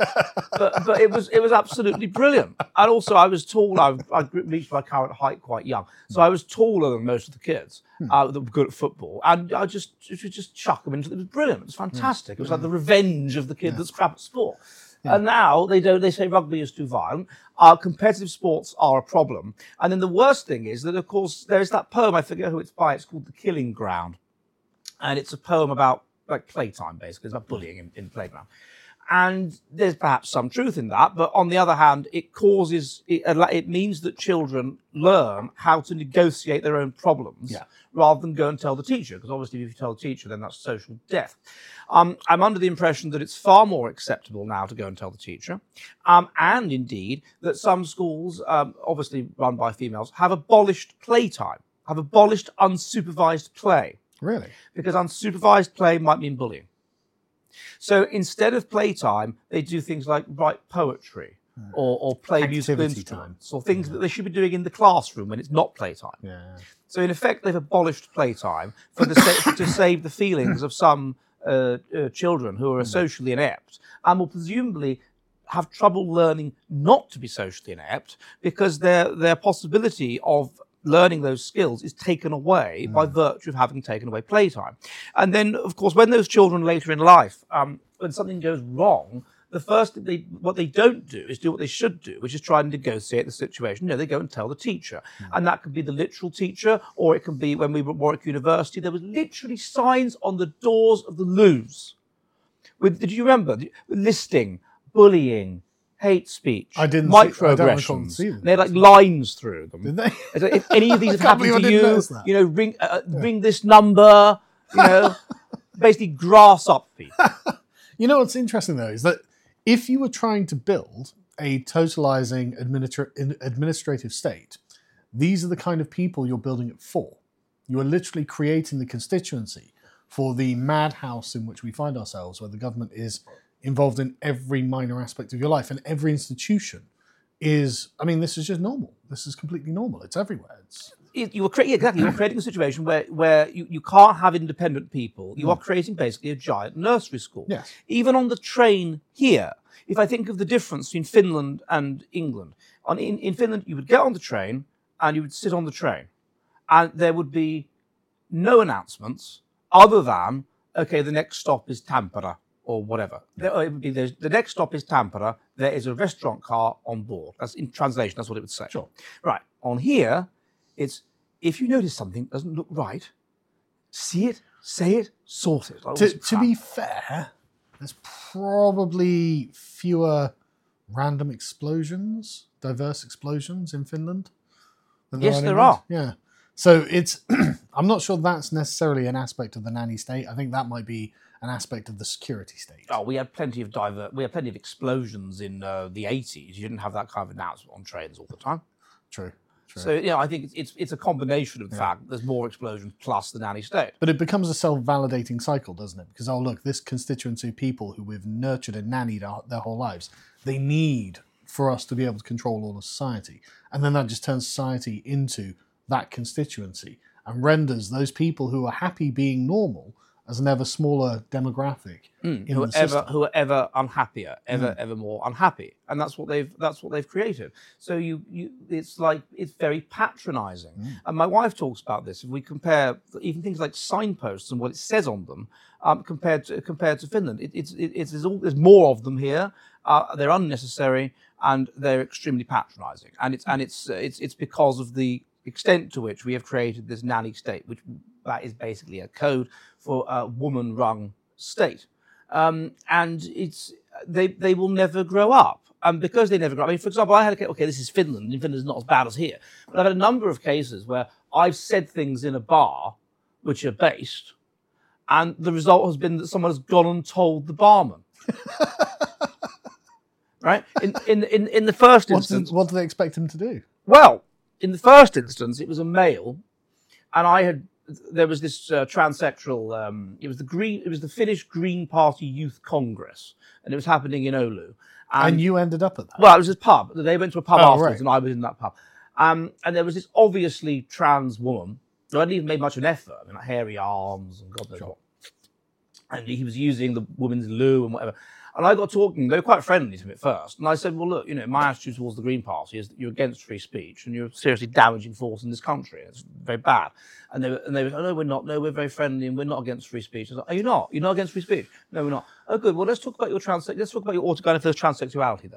but but it was it was absolutely brilliant. And also, I was tall. I, I reached my current height quite young, so I was taller than most of the kids uh, that were good at football. And I just just chuck them into it. It was brilliant. It was fantastic. It was like the revenge of the kid yeah. that's crap at sport. Yeah. And now they don't. They say rugby is too violent. Our competitive sports are a problem. And then the worst thing is that, of course, there is that poem. I forget who it's by. It's called "The Killing Ground," and it's a poem about like playtime, basically. It's about bullying in, in playground. and there's perhaps some truth in that, but on the other hand, it causes, it, it means that children learn how to negotiate their own problems Yeah. rather than go and tell the teacher, because obviously if you tell the teacher, then that's social death. Um, I'm under the impression that it's far more acceptable now to go and tell the teacher, um, and indeed that some schools, um, obviously run by females, have abolished playtime, have abolished unsupervised play, Really? because unsupervised play might mean bullying. So instead of playtime, they do things like write poetry or, or play musical Activity instruments time. or things that they should be doing in the classroom when it's not playtime. Yeah. So in effect, they've abolished playtime for the sa- to save the feelings of some uh, uh, children who are socially inept and will presumably have trouble learning not to be socially inept because their their possibility of learning those skills is taken away by virtue of having taken away playtime. And then, of course, when those children later in life, um, when something goes wrong, the first thing they, what they don't do is do what they should do, which is try and negotiate the situation. No, they go and tell the teacher. And that could be the literal teacher, or it can be when we were at Warwick University, there was literally signs on the doors of the loos. With, did you remember? Listing, bullying, hate speech, I didn't see- I don't recall microaggressions. seeing them. They had like lines through them. Did they? It's like, if any of these have I can't happened believe I to didn't you, notice that. you know, ring uh, ring this number, you know, basically grass up people. You know what's interesting though is that if you were trying to build a totalizing administra- in- administrative state, these are the kind of people you're building it for. You are literally creating the constituency for the madhouse in which we find ourselves, where the government is involved in every minor aspect of your life, and every institution is, I mean, this is just normal. This is completely normal. It's everywhere. It's, It- you were creating exactly. You were creating a situation where where you, you can't have independent people. You are creating basically a giant nursery school. Yes. Even on the train here, if I think of the difference between Finland and England, on in, in Finland you would get on the train and you would sit on the train, and there would be no announcements other than okay, the next stop is Tampere or whatever. There, it would be there's- the next stop is Tampere. There is a restaurant car on board. That's in translation. That's what it would say. Sure. Right. On here, it's if you notice something doesn't look right, see it, say it, sort it. Like all to, this to crap. be fair, there's probably fewer random explosions, diverse explosions in Finland. than Yes, in there England. are. Yeah. So it's, I'm not sure that's necessarily an aspect of the nanny state. I think that might be an aspect of the security state. Oh, we had plenty of diver- we had plenty of explosions in uh, the eighties. You didn't have that kind of announcement on trains all the time. True. True. So yeah, I think it's it's, it's a combination of the fact that there's more explosions plus the nanny state. But it becomes a self-validating cycle, doesn't it? Because, oh, look, this constituency of people who we've nurtured and nannied our, their whole lives, they need for us to be able to control all of society. And then that just turns society into that constituency and renders those people who are happy being normal as an ever smaller demographic in who are the ever system. who are ever unhappier, ever ever more unhappy, and that's what they've that's what they've created. So you you it's like it's very patronising. And my wife talks about this. If we compare even things like signposts and what it says on them, um, compared to compared to Finland, it, it's it, it's there's, all, there's more of them here. Uh, they're unnecessary and they're extremely patronising. And it's and it's uh, it's it's because of the extent to which we have created this nanny state, which that is basically a code for a woman-run state. Um, and it's they they will never grow up. And because they never grow up, I mean, for example, I had a case, okay, this is Finland, and Finland is not as bad as here. But I've had a number of cases where I've said things in a bar which are based, and the result has been that someone has gone and told the barman. Right? In, in, in, in the first What's instance... the, what do they expect him to do? Well, in the first instance, it was a male, and I had there was this uh, transsexual. Um, it was the Green. It was the Finnish Green Party Youth Congress, and it was happening in Oulu. And, you ended up at that. Well, it was a pub. They went to a pub Oh, afterwards, right. and I was in that pub. Um, and there was this obviously trans woman who hadn't even made much of an effort. I mean, like hairy arms and God knows what. And he was using the woman's loo and whatever. And I got talking, they were quite friendly to me at first. And I said, well, look, you know, my attitude towards the Green Party is that you're against free speech and you're a seriously damaging force in this country. It's very bad. And they were, and they were, oh, no, we're not. No, we're very friendly and we're not against free speech. I was like, are you not? You're not against free speech? No, we're not. Oh, good. Well, let's talk about your trans, let's talk about your autogynephilous transsexuality then.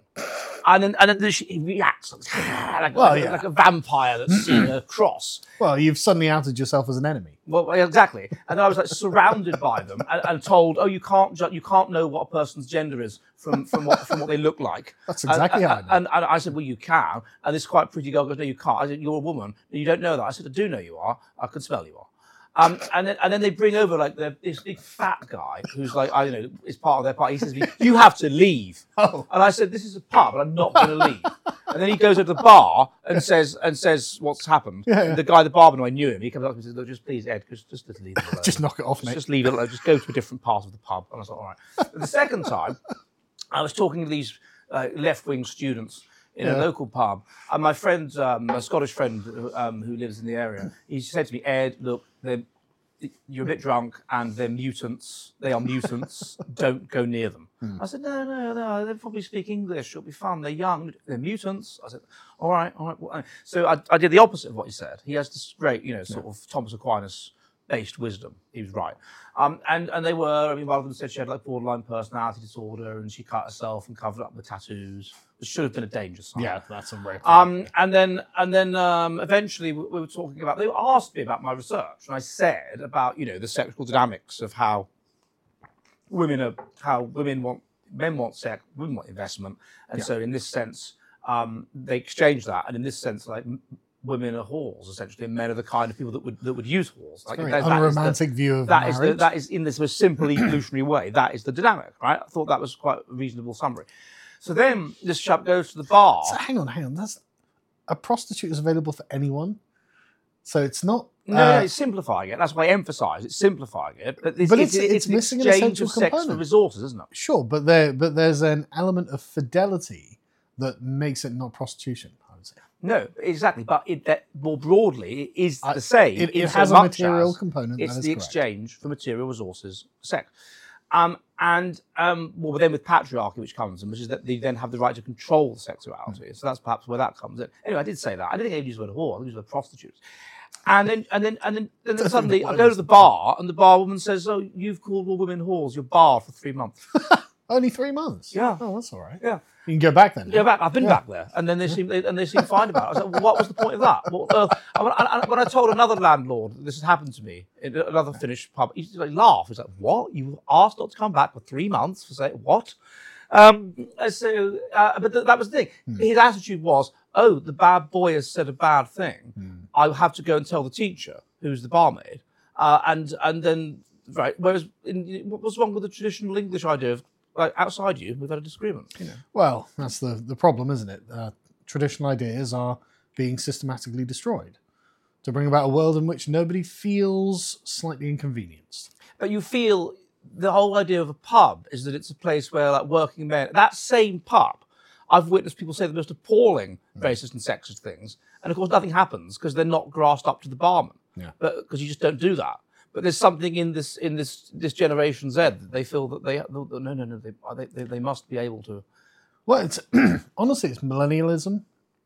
And then, and then she reacts like, Well, like, yeah. like a vampire that's seen a cross. Well, you've suddenly outed yourself as an enemy. Well, exactly. And I was like surrounded by them and, and told, "Oh, you can't ju- you can't know what a person's gender is from from what from what they look like." That's exactly and, how I know. And, and I said, "Well, you can." And this quite pretty girl goes, "No, you can't." I said, "You're a woman. You don't know that." I said, "I do know you are. I can smell you are." Um, and then and then they bring over like the, this big fat guy who's like, I don't know, is part of their party. He says, to me, "You have to leave." Oh. And I said, "This is a pub, and I'm not going to leave." And then he goes over to the bar and says, and says what's happened. Yeah, yeah. And the guy, the barman, I knew him. He comes up and says, "Look, just please, Ed, just, just leave it alone. Just knock it off, Just, mate. just leave it alone. Just go to a different part of the pub." And I was like, "All right." But the second time, I was talking to these uh, left-wing students in Yeah. a local pub, and my friend, um, a Scottish friend um, who lives in the area, he said to me, "Ed, look, they're, you're a bit drunk, and they're mutants. They are mutants. Don't go near them." Hmm. I said, "No, no, no. They probably speak English. It'll be fun. They're young. They're mutants." I said, "All right, all right." Well, so I, I did the opposite of what he said. He has this great, you know, sort of Thomas Aquinas based wisdom. He was right. Um, and, and they were, I mean, one of them said she had like borderline personality disorder and she cut herself and covered up with tattoos, which should have been a danger sign. Yeah, that's a rare. Um, and then, and then, um, eventually, we, we were talking about. They asked me about my research, and I said about, you know, the sexual dynamics of how women are, how women want, men want sex, women want investment, and Yeah. so in this sense, um, they exchange that, and in this sense, like m- women are whores essentially, and men are the kind of people that would that would use whores. Like Very that- that is the- unromantic view of that is the, marriage. that is in this most simple evolutionary way. That is the dynamic, right? I thought that was quite a reasonable summary. So then this chap goes to the bar. So hang on, hang on. That's a prostitute is available for anyone. So it's not. No, uh, no, it's simplifying it. That's why I emphasise it's simplifying it. But it's, But it's, it's- it's, it's an missing an exchange essential of sex for component. resources, isn't it? Sure, but there, but there's an element of fidelity that makes it not prostitution. I would say No, exactly. But it, that more broadly, it is I- the same. it- it in so has a much material as component, It's that is the correct. exchange for material resources, sex. Um, and um, well, then with patriarchy, which comes in, which is that they then have the right to control the sexuality. So that's perhaps where that comes in. Anyway, I did say that. I didn't think I used the word whore. I used the word prostitutes. And then, and then, and then, and then suddenly, I go to the bar, and the bar woman says, "Oh, you've called all women whores. You're barred for three months." only three months. Yeah. Oh, that's all right. Yeah. You can go back then. Yeah, back. I've been Yeah. back there, and then they seem they, and they seem fine about it. I was like, well, "What was the point of that?" Well, uh, and when, I, when I told another landlord that this had happened to me in another Finnish pub, he just like laugh. He's like, "What? You were asked not to come back for three months for say what?" Um, and so, uh, but th- that was the thing. Hmm. His attitude was, "Oh, the bad boy has said a bad thing. Hmm. I have to go and tell the teacher, who's the barmaid." Uh, and and then right. Whereas, in, what was wrong with the traditional English idea of like outside you, we've had a disagreement. You know. Well, that's the, the problem, isn't it? Uh, traditional ideas are being systematically destroyed to bring about a world in which nobody feels slightly inconvenienced. But you feel the whole idea of a pub is that it's a place where like working men, that same pub, I've witnessed people say the most appalling racist and sexist things. And of course nothing happens because they're not grassed up to the barman. Yeah. But because you just don't do that. But there's something in this in this this Generation Z that they feel that they no no no they they, they must be able to. Well, it's honestly, it's millennialism.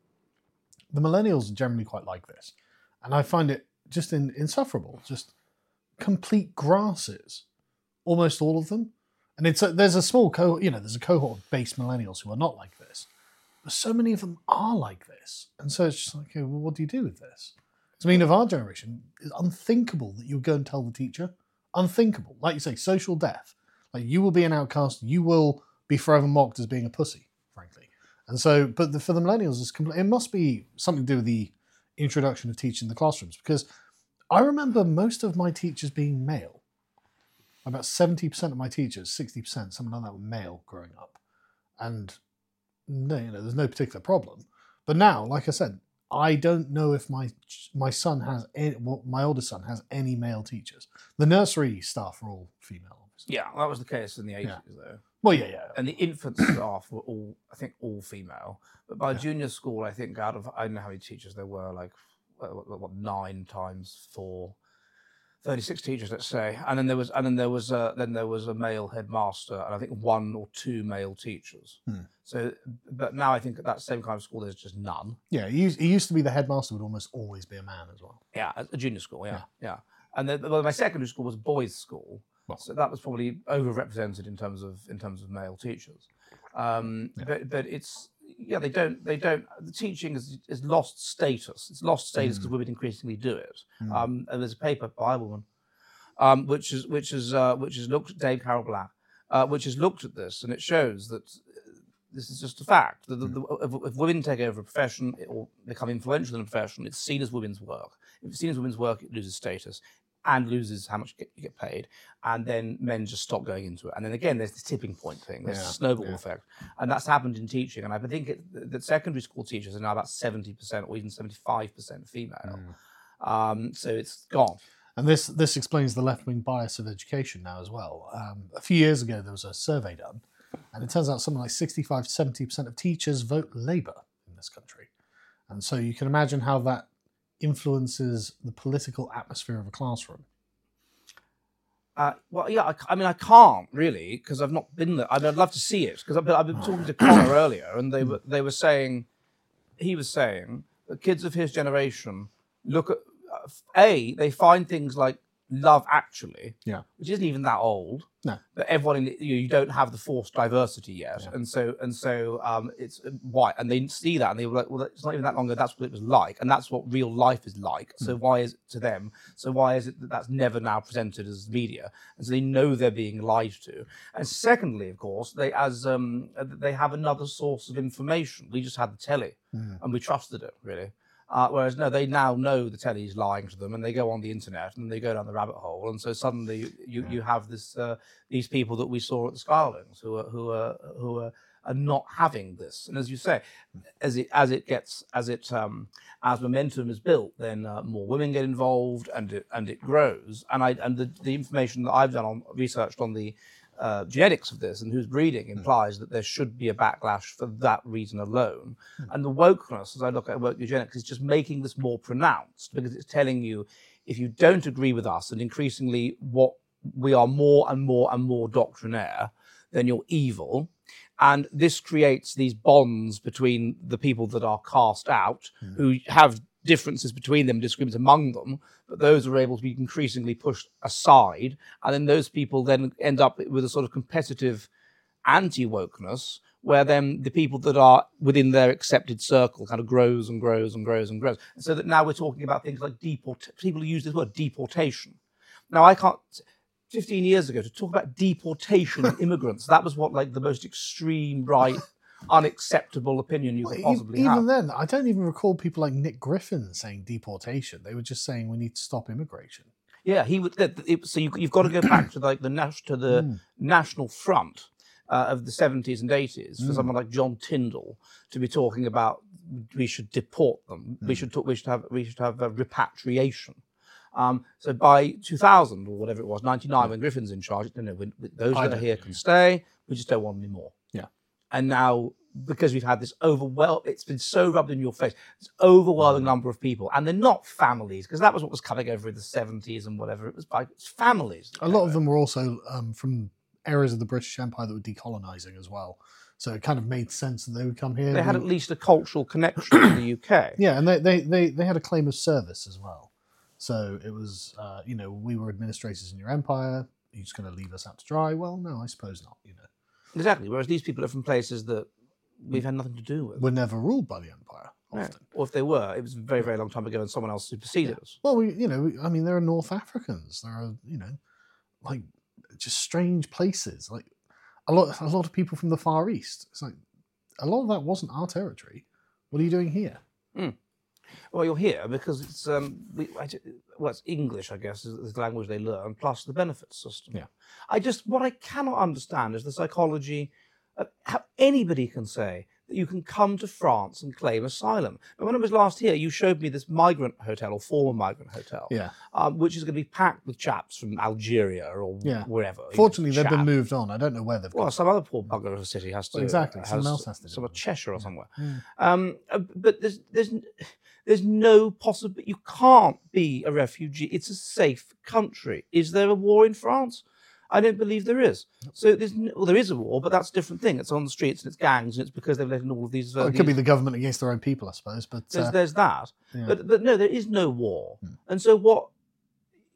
The millennials are generally quite like this. And I find it just in, insufferable, just complete grasses, almost all of them. And it's a, there's a small cohort, you know, there's a cohort of base millennials who are not like this. But so many of them are like this. And so it's just like, okay, well, what do you do with this? I mean, of our generation, it's unthinkable that you would go and tell the teacher. Unthinkable. Like you say, social death. Like you will be an outcast. You will be forever mocked as being a pussy, frankly. And so, but the, for the millennials, it's compl- it must be something to do with the introduction of teaching in the classrooms. Because I remember most of my teachers being male. About seventy percent of my teachers, sixty percent, something like that, were male growing up. And no, you know, there's no particular problem. But now, like I said, I don't know if my my son has any, well, my oldest son has any male teachers. The nursery staff are all female, obviously. Yeah, that was the case in the eighties Yeah. though. Well, yeah, yeah. And the infant staff were all, I think, all female. But by junior school, I think out of, I don't know how many teachers there were, like, what, what, what nine times four, thirty-six teachers, let's say. And then there was, and then there was, a, then there was a male headmaster, and I think one or two male teachers. Hmm. So, but now I think at that same kind of school, there's just none. Yeah, he used, he used to be the headmaster, would almost always be a man as well. Yeah, at a junior school, yeah, yeah. And then, well, my secondary school was a boys' school, Well. so that was probably overrepresented in terms of in terms of male teachers. Um, but but it's yeah, they don't, they don't, the teaching is, is lost status. It's lost status because mm. women increasingly do it. Mm. Um, and there's a paper by a woman, um, which is, which is, uh, which is looked at, Dame Carol Black, uh, which has looked at this, and it shows that this is just a fact. The, the, the, if, if women take over a profession or become influential in a profession, it's seen as women's work. If it's seen as women's work, it loses status and loses how much you get, you get paid. And then men just stop going into it. And then again, there's this tipping point thing, there's yeah, a snowball yeah. effect. And that's happened in teaching. And I think it, that secondary school teachers are now about seventy percent or even seventy-five percent female. Mm. Um, so it's gone. And this this explains the left-wing bias of education now as well. Um, a few years ago, there was a survey done, and it turns out something like sixty-five to seventy percent of teachers vote Labour in this country. And so you can imagine how that influences the political atmosphere of a classroom. Uh, well, yeah, I, I mean, I can't really because I've not been there. I mean, I'd love to see it because I've been, I've been talking to Connor earlier, and they were they were saying, he was saying that kids of his generation look at uh, a they find things like Love Actually, yeah, which isn't even that old. No, but everyone in the, you, you don't have the forced diversity yet, yeah. and so and so um, it's white, and they see that, and they were like, well, it's not even that long ago. That's what it was like, and that's what real life is like. So mm. why is it to them? So why is it that that's never now presented as media? And so they know they're being lied to. And secondly, of course, they as um, they have another source of information. We just had the telly, mm. and we trusted it really. Uh, whereas no, they now know the telly is lying to them, and they go on the internet and they go down the rabbit hole, and so suddenly you you have this uh, these people that we saw at the Scarlings who are who are who are, are not having this. And as you say, as it as it gets as it um, as momentum is built, then uh, more women get involved, and it and it grows. And I and the, the information that I've done on researched on the Uh, genetics of this and who's breeding implies that there should be a backlash for that reason alone. Mm. And the wokeness, as I look at woke eugenics, is just making this more pronounced because it's telling you if you don't agree with us and increasingly what we are more and more and more doctrinaire, then you're evil. And this creates these bonds between the people that are cast out mm. who have differences between them, disagreements among them, but those are able to be increasingly pushed aside. And then those people then end up with a sort of competitive anti-wokeness, where then the people that are within their accepted circle kind of grows and grows and grows and grows. And so that now we're talking about things like deport. People use this word deportation. Now I can't, fifteen years ago, to talk about deportation of immigrants, that was what like the most extreme right unacceptable opinion you could possibly even have. Even then, I don't even recall people like Nick Griffin saying deportation. They were just saying we need to stop immigration. Yeah, he would. It, so you, you've got to go back to like the nas- to the mm. National Front uh, of the seventies and eighties for mm. someone like John Tyndall to be talking about we should deport them. Mm. We should talk. We should have. We should have a repatriation. Um, so by two thousand or whatever it was, ninety-nine, mm. when Griffin's in charge, no, no, we, we, those that are here can stay. We just don't want any more. Yeah. And now, because we've had this overwhelm, it's been so rubbed in your face, this overwhelming number of people, and they're not families, because that was what was coming over in the seventies and whatever. It was like it's families. A lot of them were also um, from areas of the British Empire that were decolonising as well. So it kind of made sense that they would come here. They had at least a cultural connection to the U K. Yeah, and they, they, they, they had a claim of service as well. So it was, uh, you know, we were administrators in your empire. Are you just going to leave us out to dry? Well, no, I suppose not, you know. Exactly, whereas these people are from places that we've had nothing to do with. Were never ruled by the empire, often. Yeah. Or if they were, it was a very, very long time ago and someone else superseded yeah. us. Well, we, you know, we, I mean, there are North Africans. There are, you know, like, just strange places. Like, a lot, a lot of people from the Far East. It's like, a lot of that wasn't our territory. What are you doing here? Mm. Well, you're here because it's, um, we, I, well, it's English, I guess, is, is the language they learn, plus the benefits system. Yeah. I just, what I cannot understand is the psychology of how anybody can say that you can come to France and claim asylum. But when I was last here, you showed me this migrant hotel or former migrant hotel, yeah, um, which is going to be packed with chaps from Algeria or yeah. wherever. Fortunately, they've been moved on. I don't know where they've gone. Well, some other poor bugger of a city has to. Well, exactly, has, someone else has to. Some of Cheshire or yeah. somewhere. Mm. Um, but there's there's there's no possible. You can't be a refugee. It's a safe country. Is there a war in France? I don't believe there is. So there's no, well, there is a war, but that's a different thing. It's on the streets and it's gangs and it's because they've let in all of these. Uh, well, it these, could be the government against their own people, I suppose. But there's, uh, there's that. Yeah. But but no, there is no war. Hmm. And so what? You,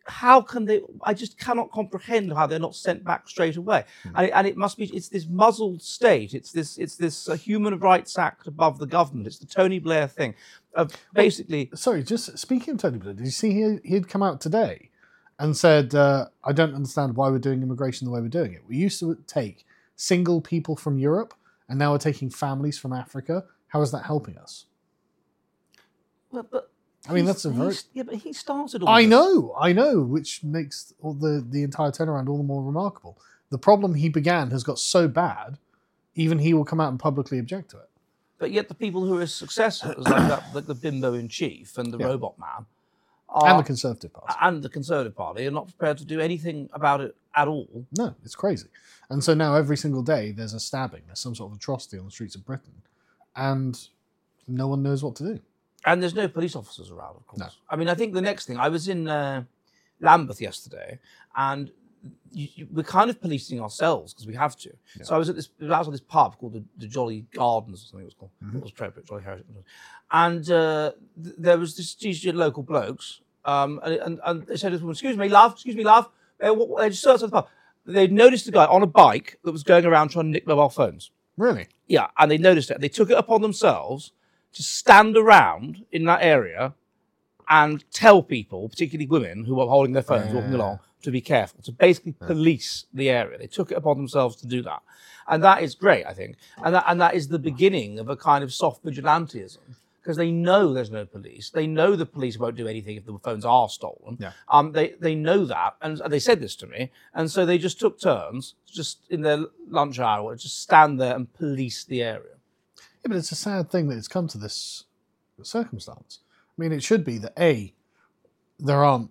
how can they? I just cannot comprehend how they're not sent back straight away. Mm. And, it, and it must be. It's this muzzled state. It's this. It's this uh, Human Rights Act above the government. It's the Tony Blair thing of basically. Well, sorry, just speaking of Tony Blair, did you see he he'd come out today and said, uh, "I don't understand why we're doing immigration the way we're doing it. We used to take single people from Europe, and now we're taking families from Africa. How is that helping us?" Well, but. I mean, that's a very... Yeah, but he started all I this. know, I know, which makes all the, the entire turnaround all the more remarkable. The problem he began has got so bad, even he will come out and publicly object to it. But yet the people who are his successors, like, that, like the bimbo in chief and the Yeah. robot man, are, And the Conservative Party. and the Conservative Party are not prepared to do anything about it at all. No, it's crazy. And so now every single day there's a stabbing, there's some sort of atrocity on the streets of Britain, and no one knows what to do. And there's no police officers around, of course. No. I mean, I think the next thing, I was in uh, Lambeth yesterday, and you, you, we're kind of policing ourselves because we have to. Yeah. So I was at this, I was at this pub called the, the Jolly Gardens, or something it was called. Mm-hmm. It was appropriate, Jolly Heritage. And uh, th- there was this, these local blokes, um, and, and, and they said to this woman, "Excuse me, love, excuse me, love." They, what, they just searched at the pub. They noticed a guy on a bike that was going around trying to nick mobile phones. Really? Yeah, and they noticed it. They took it upon themselves to stand around in that area and tell people, particularly women who were holding their phones, walking Yeah. along, to be careful, to basically police the area. They took it upon themselves to do that. And that is great, I think. And that, and that is the beginning of a kind of soft vigilantism, because they know there's no police. They know the police won't do anything if the phones are stolen. Yeah. Um, they, they know that, and they said this to me, and so they just took turns, just in their lunch hour, just stand there and police the area. Yeah, but it's a sad thing that it's come to this circumstance. I mean, it should be that A, there aren't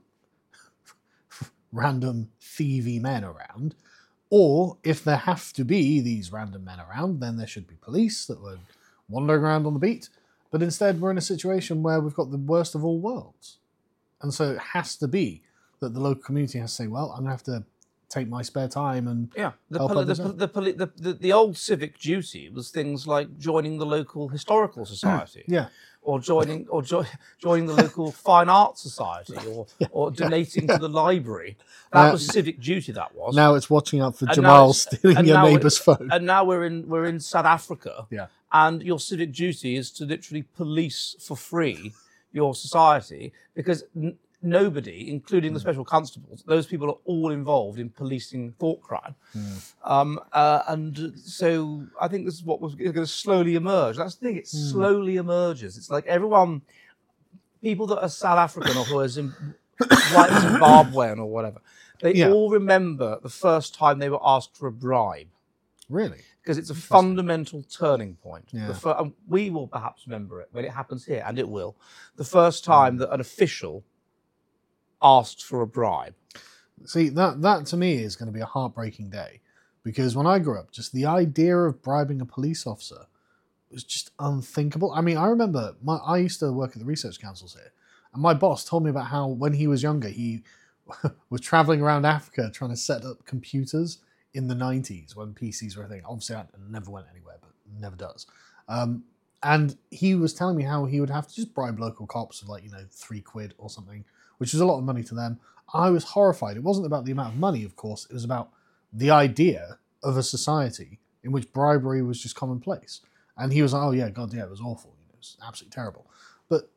random thievy men around, or if there have to be these random men around, then there should be police that were wandering around on the beat. But instead, we're in a situation where we've got the worst of all worlds. And so it has to be that the local community has to say, well, I'm going to have to take my spare time and Yeah, the, help poli- the, others pol- out. the, poli- the, the, the old civic duty was things like joining the local historical society, Yeah. or joining or jo- joining the local fine arts society, or or donating to the library. That Uh, was civic duty. That was. Now it's watching out for And now Jamal it's- stealing and your now it- neighbour's phone. And now we're in we're in South Africa. Yeah. And your civic duty is to literally police for free your society, because n- nobody, including the special constables, those people are all involved in policing thought crime. Um, uh, and so I think this is what was going to slowly emerge. That's the thing, it slowly emerges. It's like everyone, people that are South African or who are Zim- white Zimbabwean or whatever, they Yeah. all remember the first time they were asked for a bribe, Really? because it's a fundamental turning point. Yeah. The fir- and we will perhaps remember it when it happens here, and it will. The first time that an official asked for a bribe. See, that that to me is going to be a heartbreaking day, because when I grew up, just the idea of bribing a police officer was just unthinkable. I mean, I remember my, I used to work at the research councils here, and my boss told me about how when he was younger, he was traveling around Africa trying to set up computers in the nineties when P Cs were a thing. Obviously, that never went anywhere, but never does. Um, and he was telling me how he would have to just bribe local cops with, like, you know, three quid or something, which was a lot of money to them. I was horrified. It wasn't about the amount of money, of course. It was about the idea of a society in which bribery was just commonplace. And he was like, oh, yeah, God, yeah, it was awful. You know, it was absolutely terrible. But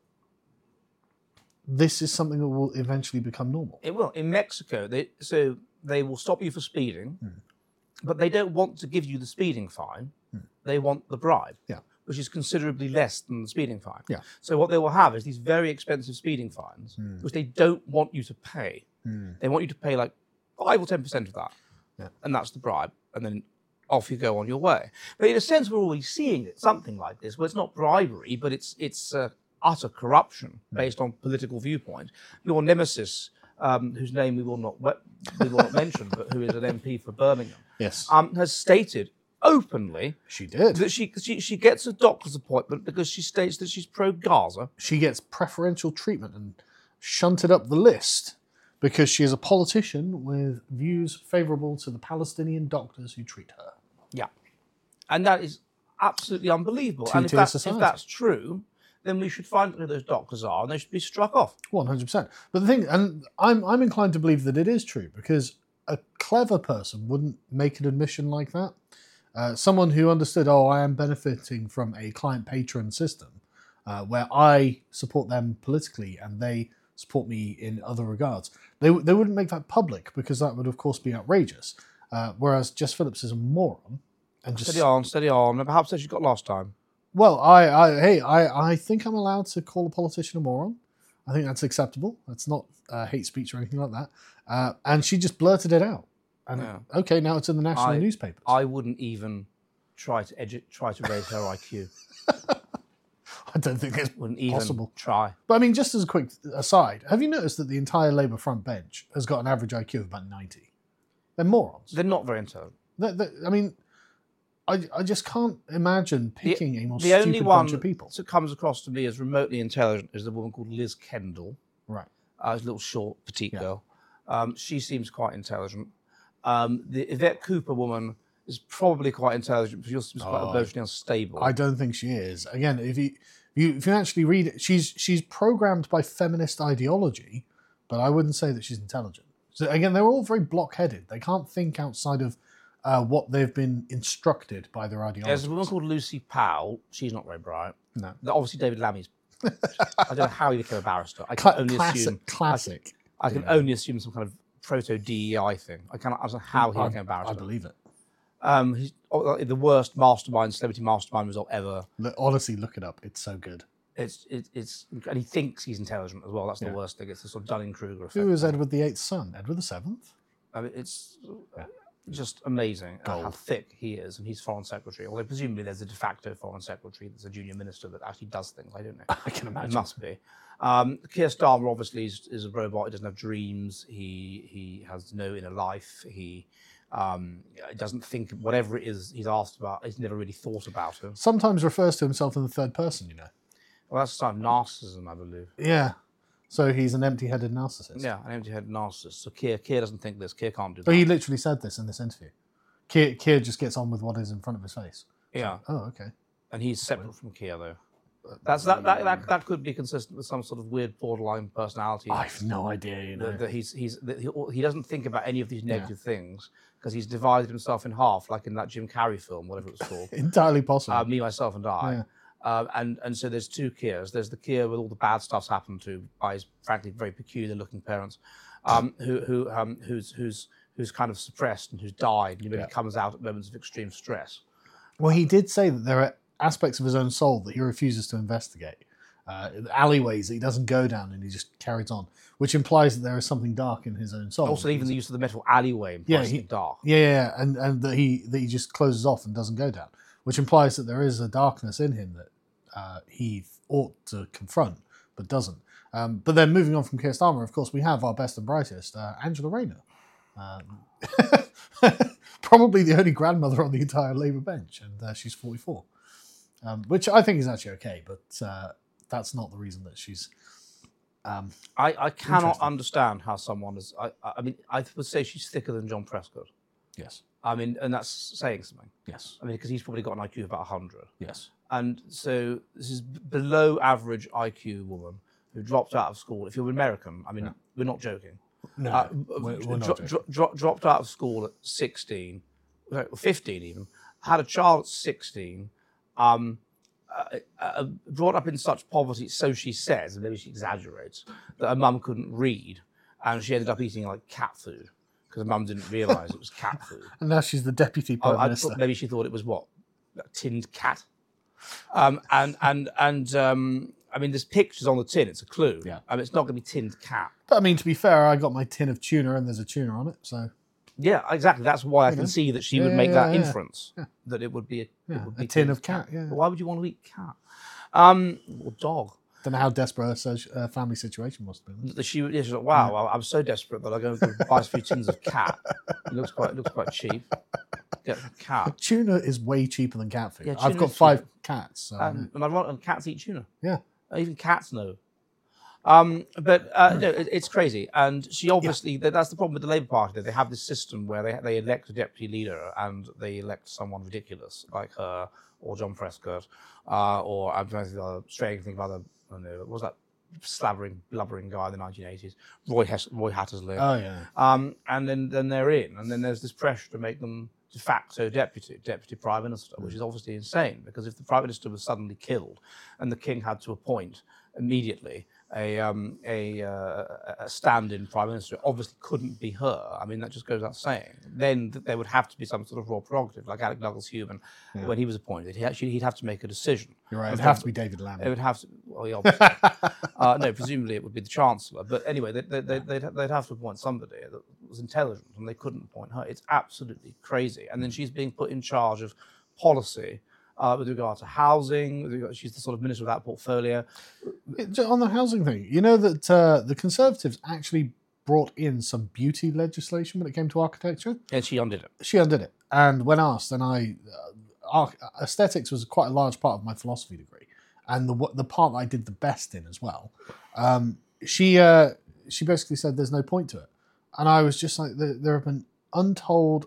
this is something that will eventually become normal. It will. In Mexico, they, so they will stop you for speeding, but they don't want to give you the speeding fine. They want the bribe, Yeah. which is considerably less than the speeding fine. Yeah. So what they will have is these very expensive speeding fines, which they don't want you to pay. They want you to pay like five or ten percent of that, Yeah. and that's the bribe, and then off you go on your way. But in a sense, we're already seeing it, something like this, where it's not bribery, but it's it's uh, utter corruption based on political viewpoint. Your nemesis, um, whose name we will not we will not mention, but who is an M P for Birmingham, Yes. um, has stated openly She did. that she, she she gets a doctor's appointment because she states that she's pro-Gaza. She gets preferential treatment and shunted up the list because she is a politician with views favourable to the Palestinian doctors who treat her. Yeah. And that is absolutely unbelievable. Two and if, tier that, if society. that's true, then we should find who those doctors are and they should be struck off. one hundred percent. But the thing, and I'm I'm inclined to believe that it is true, because a clever person wouldn't make an admission like that. Uh, someone who understood, oh, I am benefiting from a client-patron system uh, where I support them politically and they support me in other regards. They, they wouldn't make that public, because that would, of course, be outrageous. Uh, whereas Jess Phillips is a moron. And just Steady on, steady on. Perhaps as you got last time. Well, I, I hey, I, I think I'm allowed to call a politician a moron. I think that's acceptable. That's not uh, hate speech or anything like that. Uh, and she just blurted it out. And Yeah. okay, now it's in the national I- newspapers. I wouldn't even try to edu- try to raise her I Q. I don't think it's Wouldn't even possible. try. But I mean, just as a quick aside, have you noticed that the entire Labour front bench has got an average I Q of about ninety? They're morons. They're not very intelligent. They're- they're- I mean, I, I just can't imagine picking a more The stupid only one bunch of people. that comes across to me as remotely intelligent is the woman called Liz Kendall. Right. Uh, she's a little short, petite Yeah. girl. Um, she seems quite intelligent. Um, the Yvette Cooper woman is probably quite intelligent, but she also seems quite Oh, emotionally unstable. I don't think she is. Again, if you if you, if you actually read it, she's she's programmed by feminist ideology, but I wouldn't say that she's intelligent. So again, they're all very block-headed. They can't think outside of uh, what they've been instructed by their There's ideology. a woman called Lucy Powell. She's not very bright. No. Obviously, David Lammy's. I don't know how he became a barrister. I can Cla- only classic, assume. classic. I can only assume some kind of proto D E I thing. I cannot understand how he I, became a barrister. I believe it. Um, he's oh, the worst mastermind, celebrity mastermind result ever. Look- Honestly, look it up. It's so good. It's it, it's and he thinks he's intelligent as well. That's the Yeah. worst thing. It's the sort of Dunning Kruger effect. Who was Edward the Eighth's son? Edward the Seventh? I mean, it's just amazing uh, how Gold. thick he is, and he's foreign secretary. Although presumably there's a de facto foreign secretary, there's a junior minister that actually does things. I don't know. I can It imagine. must be. Um, Keir Starmer obviously is, is a robot. He doesn't have dreams. He he has no inner life. He um, doesn't think whatever it is he's asked about. He's never really thought about it. Sometimes refers to himself in the third person. You know. Well, that's a sign of narcissism, I believe. Yeah. So he's an empty-headed narcissist. Yeah, an empty-headed narcissist. So Keir, Keir doesn't think this. Keir can't do that. But he literally said this in this interview. Keir, Keir just gets on with what is in front of his face. yeah, Oh, okay. and he's separate from Keir though. That's that, that that that could be consistent with some sort of weird borderline personality. I've no idea, you know. that, that he's he's that he, he doesn't think about any of these negative things because he's divided himself in half, like in that Jim Carrey film, whatever it was called. Entirely possible. uh, Me, Myself, and I. Yeah. Um, and and so there's two Kiers. There's the Kier with all the bad stuff's happened to by his frankly very peculiar-looking parents, um, who who um, who's who's who's kind of suppressed and who's died, and he maybe Yeah. comes out at moments of extreme stress. Well, he did say that there are aspects of his own soul that he refuses to investigate. Uh, alleyways that he doesn't go down and he just carries on, which implies that there is something dark in his own soul. Also, even the use of the metaphor alleyway implies Yeah, he- something dark. Yeah, yeah, yeah, and and that he that he just closes off and doesn't go down, which implies that there is a darkness in him that uh, he ought to confront but doesn't. Um, but then moving on from Keir Starmer, of course, we have our best and brightest, uh, Angela Rayner, um, probably the only grandmother on the entire Labour bench, and uh, she's forty-four, um, which I think is actually okay, but uh, that's not the reason that she's. Um, I, I cannot Interesting. understand how someone is. I, I I mean, I would say she's thicker than John Prescott. yes, I mean, and that's saying something. yes, I mean, because he's probably got an I Q of about one hundred. yes. And so this is b- below average I Q woman who dropped out of school. If you're American, I mean, Yeah. we're not joking. No, Uh, we're, dro- we're not dro- joking. dro- dro- dropped out of school at sixteen, sorry, fifteen even, had a child at sixteen, um, uh, uh, brought up in such poverty, so she says, and maybe she exaggerates, that her mum couldn't read, and she ended up eating like cat food because her mum didn't realise it was cat food. And now she's the deputy I, prime I minister. thought maybe she thought it was what, a tinned cat. Um, and and and um, I mean, there's pictures on the tin. It's a clue. Yeah. I mean, it's not going to be tinned cat. But I mean, to be fair, I got my tin of tuna and there's a tuna on it, so Yeah, exactly. That's why I You can know? see that she Yeah, would make yeah, that yeah. inference that it would be a, yeah, it would a be tin tinned of cat. Yeah, But why would you want to eat cat? Um, or dog? don't know how desperate her so- uh, family situation must have been. The- She, yeah, she's like, wow, I- I'm so desperate that I go and buy a few tins of cat. It looks quite, it looks quite cheap. Get a cat. Tuna is way cheaper than cat food. Yeah, I've tuna got is five cheaper. cats. So I know. And, and, I want, and cats eat tuna. Yeah, Even cats know. Um, but uh, no, it, it's crazy, and she obviously that, that's the problem with the Labour Party. They have this system where they they elect a deputy leader and they elect someone ridiculous like her or John Prescott, uh, or I'm trying to think of other strange thing about the I don't know, what was that slavering, blubbering guy in the nineteen eighties, Roy Hes- Roy Hattersley. Oh yeah. Um, and then then they're in, and then there's this pressure to make them de facto deputy, deputy prime minister, which is obviously insane because if the prime minister was suddenly killed and the king had to appoint immediately a um, a, uh, a stand-in prime minister, it obviously couldn't be her. I mean, that just goes without saying. Then th- there would have to be some sort of royal prerogative, like Alec Douglas-Houghton, yeah. when he was appointed. He actually he'd have to make a decision. You're right. It'd have to be David Lamb. It would have to. Well, yeah, obviously. uh, no, presumably it would be the chancellor. But anyway, they, they, they, they'd, they'd have to appoint somebody that was intelligent, and they couldn't appoint her. It's absolutely crazy. And then she's being put in charge of policy. Uh, with regard to housing, with regard, she's the sort of minister of that portfolio. It, on the housing thing, you know that uh, the Conservatives actually brought in some beauty legislation when it came to architecture. And she undid it. She undid it. And when asked, and I, uh, aesthetics was quite a large part of my philosophy degree, and the the part that I did the best in as well. Um, she uh, she basically said there's no point to it, and I was just like, there, there have been untold,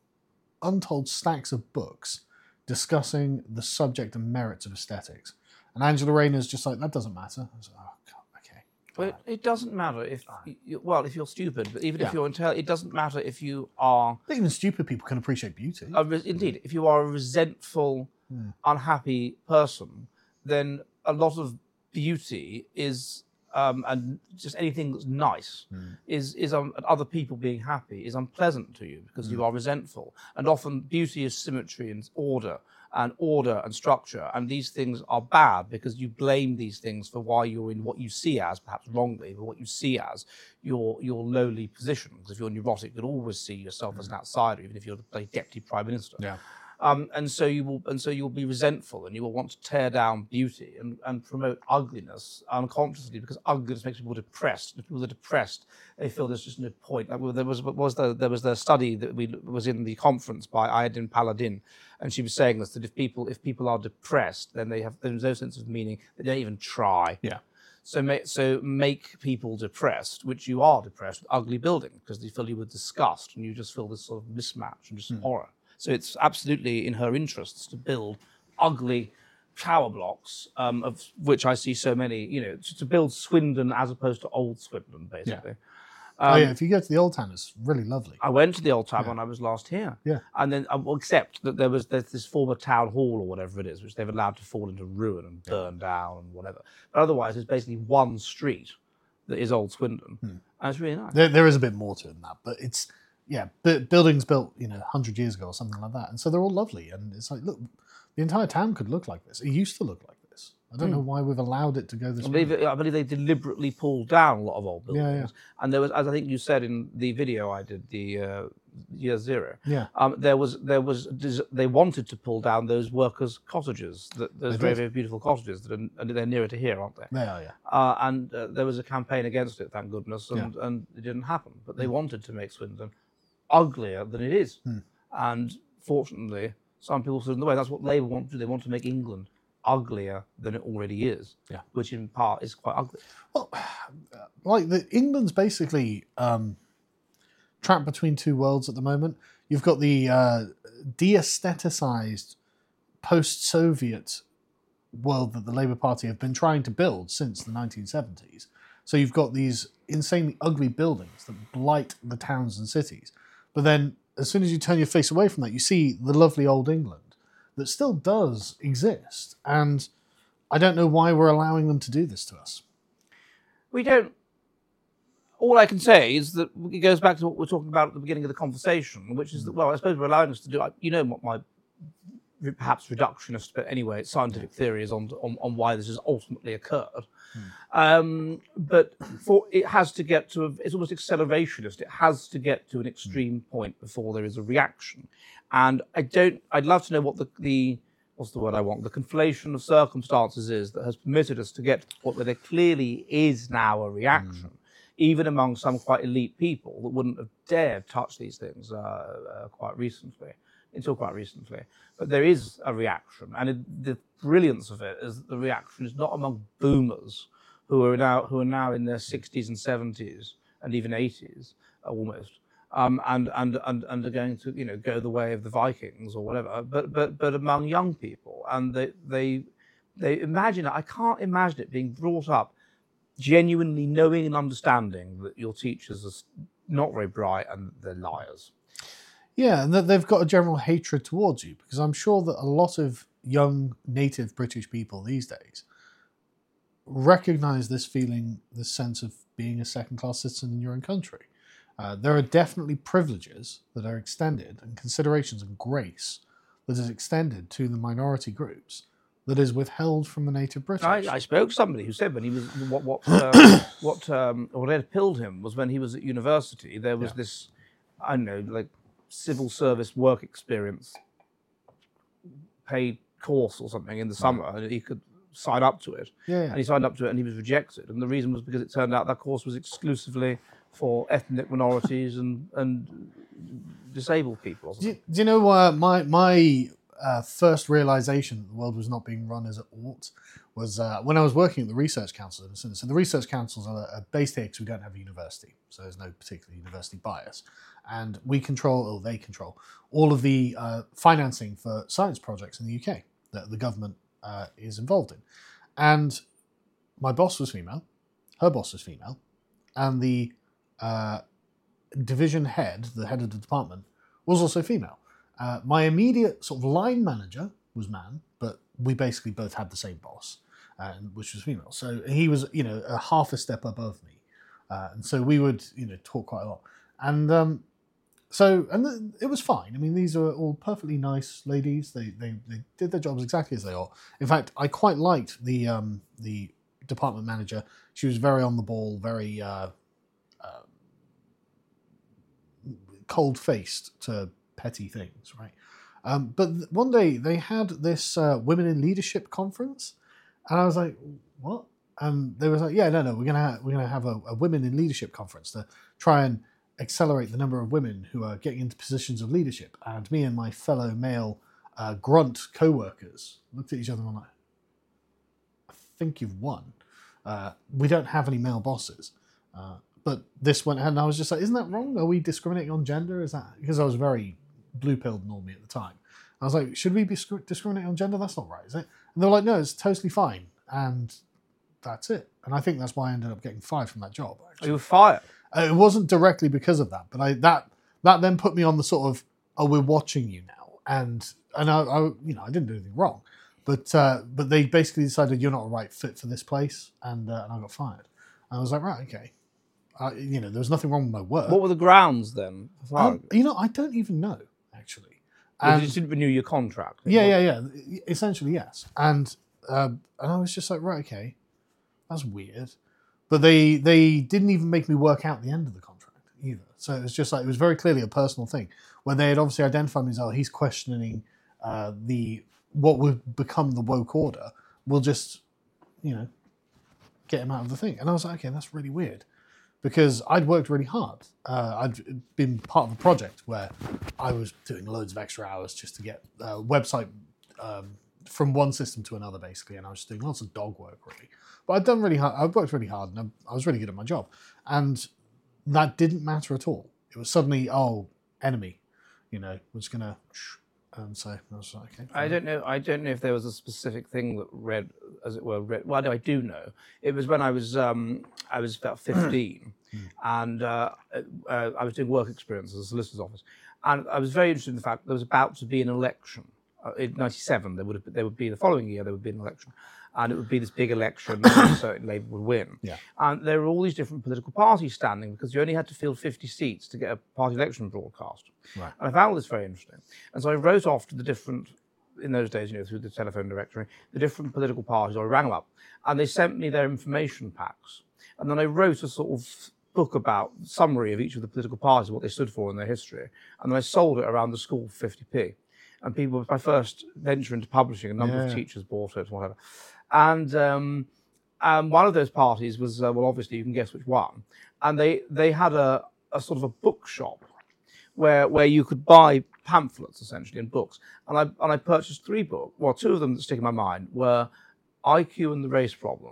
untold stacks of books discussing the subject and merits of aesthetics. And Angela Rayner's just like, that doesn't matter. I was like, oh, God, okay. Well, it, it doesn't matter if, you, well, if you're stupid, but even Yeah. if you're intelligent, it doesn't matter if you are, But even stupid people can appreciate beauty. a re- indeed, if you are a resentful, unhappy person, then a lot of beauty is, um, and just anything that's nice is, is um, and other people being happy is unpleasant to you because you are resentful. And often beauty is symmetry and order and order and structure. And these things are bad because you blame these things for why you're in what you see as, perhaps wrongly, but what you see as your your lowly position. Because if you're neurotic, you'll always see yourself as an outsider, even if you're the deputy prime minister. Yeah. Um, and so you will, and so you'll be resentful, and you will want to tear down beauty and, and promote ugliness unconsciously because ugliness makes people depressed. If people are depressed, they feel there's just no point. Like, well, there was was the, there was the study that we was in the conference by Ayadin Paladin, and she was saying this that if people if people are depressed, then they have there's no sense of meaning. They don't even try. Yeah. So make so make people depressed, which you are depressed with ugly buildings because they fill you with disgust, and you just feel this sort of mismatch and just horror. So it's absolutely in her interests to build ugly tower blocks, um, of which I see so many, you know, to, to build Swindon as opposed to old Swindon, basically. oh Um, yeah, if you go to the Old Town, it's really lovely. I went to the old town when I was last here. Yeah. And then, uh, well, except that there was there's this former town hall or whatever it is, which they've allowed to fall into ruin and burn down and whatever. But otherwise, it's basically one street that is old Swindon. And it's really nice. There, there is a bit more to it than that, but it's, yeah, bu- buildings built, you know, one hundred years ago or something like that. And so they're all lovely. And it's like, look, the entire town could look like this. It used to look like this. I don't know why we've allowed it to go this I way. believe, I believe they deliberately pulled down a lot of old buildings. Yeah, yeah. And there was, as I think you said in the video I did, the uh, year zero. Yeah. Um, there was, there was, they wanted to pull down those workers' cottages, that, those They very, did. very beautiful cottages that are, and they're nearer to here, aren't they? They are, yeah. Uh, and uh, there was a campaign against it, thank goodness, and, and it didn't happen. But they wanted to make Swindon uglier than it is. And fortunately, some people stood in the way. That's what Labour want to do. They want to make England uglier than it already is, Yeah. which in part is quite ugly. Well, like the England's basically um, trapped between two worlds at the moment. You've got the uh, de-aestheticized post-Soviet world that the Labour Party have been trying to build since the nineteen seventies. So you've got these insanely ugly buildings that blight the towns and cities. But then as soon as you turn your face away from that, you see the lovely old England that still does exist. And I don't know why we're allowing them to do this to us. We don't. All I can say is that it goes back to what we were talking about at the beginning of the conversation, which is that, well, I suppose we're allowing us to do. You know what my perhaps reductionist, but anyway, scientific theory is on, on on why this has ultimately occurred. Um, but for it has to get to a, it's almost accelerationist. It has to get to an extreme point before there is a reaction. And I don't. I'd love to know what the the what's the word I want? The conflation of circumstances is that has permitted us to get to the point where there clearly is now a reaction, even among some quite elite people that wouldn't have dared touch these things uh, uh, quite recently, until quite recently. But there is a reaction, and it, the brilliance of it is that the reaction is not among boomers who are now who are now in their sixties and seventies and even eighties almost, um, and and and and are going to you know go the way of the Vikings or whatever. But but but among young people, and they they they imagine it. I can't imagine it being brought up genuinely knowing and understanding that your teachers are not very bright and they're liars. Yeah, and that they've got a general hatred towards you, because I'm sure that a lot of young native British people these days recognise this feeling, this sense of being a second-class citizen in your own country. Uh, there are definitely privileges that are extended and considerations and grace that is extended to the minority groups that is withheld from the native British. I, I spoke to somebody who said when he was what what uh, what um, what had pilled him was when he was at university. There was yeah. this, I don't know, like civil service work experience paid course or something in the summer, and he could sign up to it. Yeah, yeah. And he signed up to it, and he was rejected. And the reason was because it turned out that course was exclusively for ethnic minorities and and disabled people. Or do, you, do you know uh, my my uh, first realization that the world was not being run as it ought was uh, when I was working at the Research Council. So the Research Councils are, are based here because we don't have a university, so there's no particular university bias. And we control, or they control, all of the uh, financing for science projects in the U K that the government uh, is involved in. And my boss was female, her boss was female, and the uh, division head, the head of the department, was also female. Uh, my immediate sort of line manager was man, but we basically both had the same boss, uh, which was female. So he was, you know, a half a step above me. Uh, and so we would, you know, talk quite a lot. And um, so, and the, it was fine. I mean, these are all perfectly nice ladies. They, they they did their jobs exactly as they ought. In fact, I quite liked the um, the department manager. She was very on the ball, very uh, uh, cold-faced to petty things, right? Um, but th- one day they had this uh, Women in Leadership conference, and I was like, "What?" And they were like, "Yeah, no, no, we're gonna ha- we're gonna have a, a Women in Leadership conference to try and accelerate the number of women who are getting into positions of leadership." And me and my fellow male uh, grunt co-workers looked at each other and were like, "I think you've won. Uh, we don't have any male bosses." Uh, but this went ahead, and I was just like, "Isn't that wrong? Are we discriminating on gender? Is that..." Because I was very blue-pilled normally at the time. I was like, "Should we be discriminating on gender? That's not right, is it?" And they were like, "No, it's totally fine." And that's it. And I think that's why I ended up getting fired from that job. Actually. You were fired? Uh, it wasn't directly because of that, but I that that then put me on the sort of, "Oh, we're watching you now," and and I, I you know I didn't do anything wrong, but uh, but they basically decided you're not a right fit for this place, and uh, and I got fired. And I was like, right, okay, uh, you know, there was nothing wrong with my work. What were the grounds then? Um, you know, I don't even know actually. Well, you didn't renew your contract. Yeah, yeah, yeah. Essentially, yes. And uh, and I was just like, right, okay, that's weird. But they they didn't even make me work out the end of the contract either. So it was just like, it was very clearly a personal thing where they had obviously identified me as, oh, he's questioning uh, the what would become the woke order. We'll just, you know, get him out of the thing. And I was like, okay, that's really weird. Because I'd worked really hard. Uh, I'd been part of a project where I was doing loads of extra hours just to get a website um, from one system to another, basically. And I was doing lots of dog work, really. But I'd done really hard. I worked really hard, and I was really good at my job. And that didn't matter at all. It was suddenly, oh, enemy, you know, was gonna. And so I was like, okay. I don't know. I don't know if there was a specific thing that read, as it were, read. Well, no, I do know. It was when I was um, I was about fifteen, and uh, uh, I was doing work experience at the solicitor's office, and I was very interested in the fact that there was about to be an election uh, in ninety-seven. There would have, there would be the following year. There would be an election. And it would be this big election, and certain Labour would win. Yeah. And there were all these different political parties standing because you only had to field fifty seats to get a party election broadcast. Right. And I found this very interesting. And so I wrote off to the different, in those days, you know, through the telephone directory, the different political parties. I rang them up, and they sent me their information packs. And then I wrote a sort of book about summary of each of the political parties, what they stood for in their history. And then I sold it around the school for fifty p. And people, it was my first venture into publishing. A number yeah. of teachers bought it, whatever. And um, um, one of those parties was, uh, well, obviously you can guess which one. And they, they had a, a sort of a bookshop where where you could buy pamphlets, essentially, and books. And I and I purchased three books. Well, two of them that stick in my mind were I Q and the Race Problem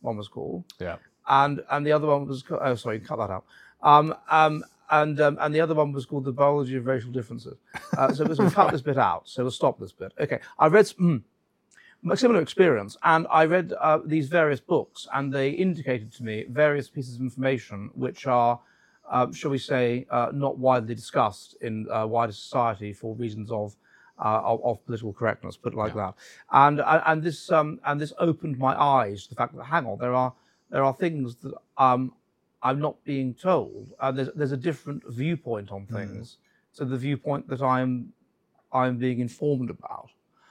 one was called. Yeah. And and the other one was ca- oh sorry, cut that out. Um, um, and um, and the other one was called The Biology of Racial Differences. Uh, so, so we'll cut this bit out. So we'll stop this bit. Okay. I read mm, a similar experience, and I read uh, these various books, and they indicated to me various pieces of information which are, uh, shall we say, uh, not widely discussed in uh, wider society for reasons of. Uh, of, of political correctness, put it like yeah. that, and and this um, and this opened my eyes to the fact that hang on, there are there are things that um, I'm not being told, and there's there's a different viewpoint on things mm. to the viewpoint that I'm I'm being informed about,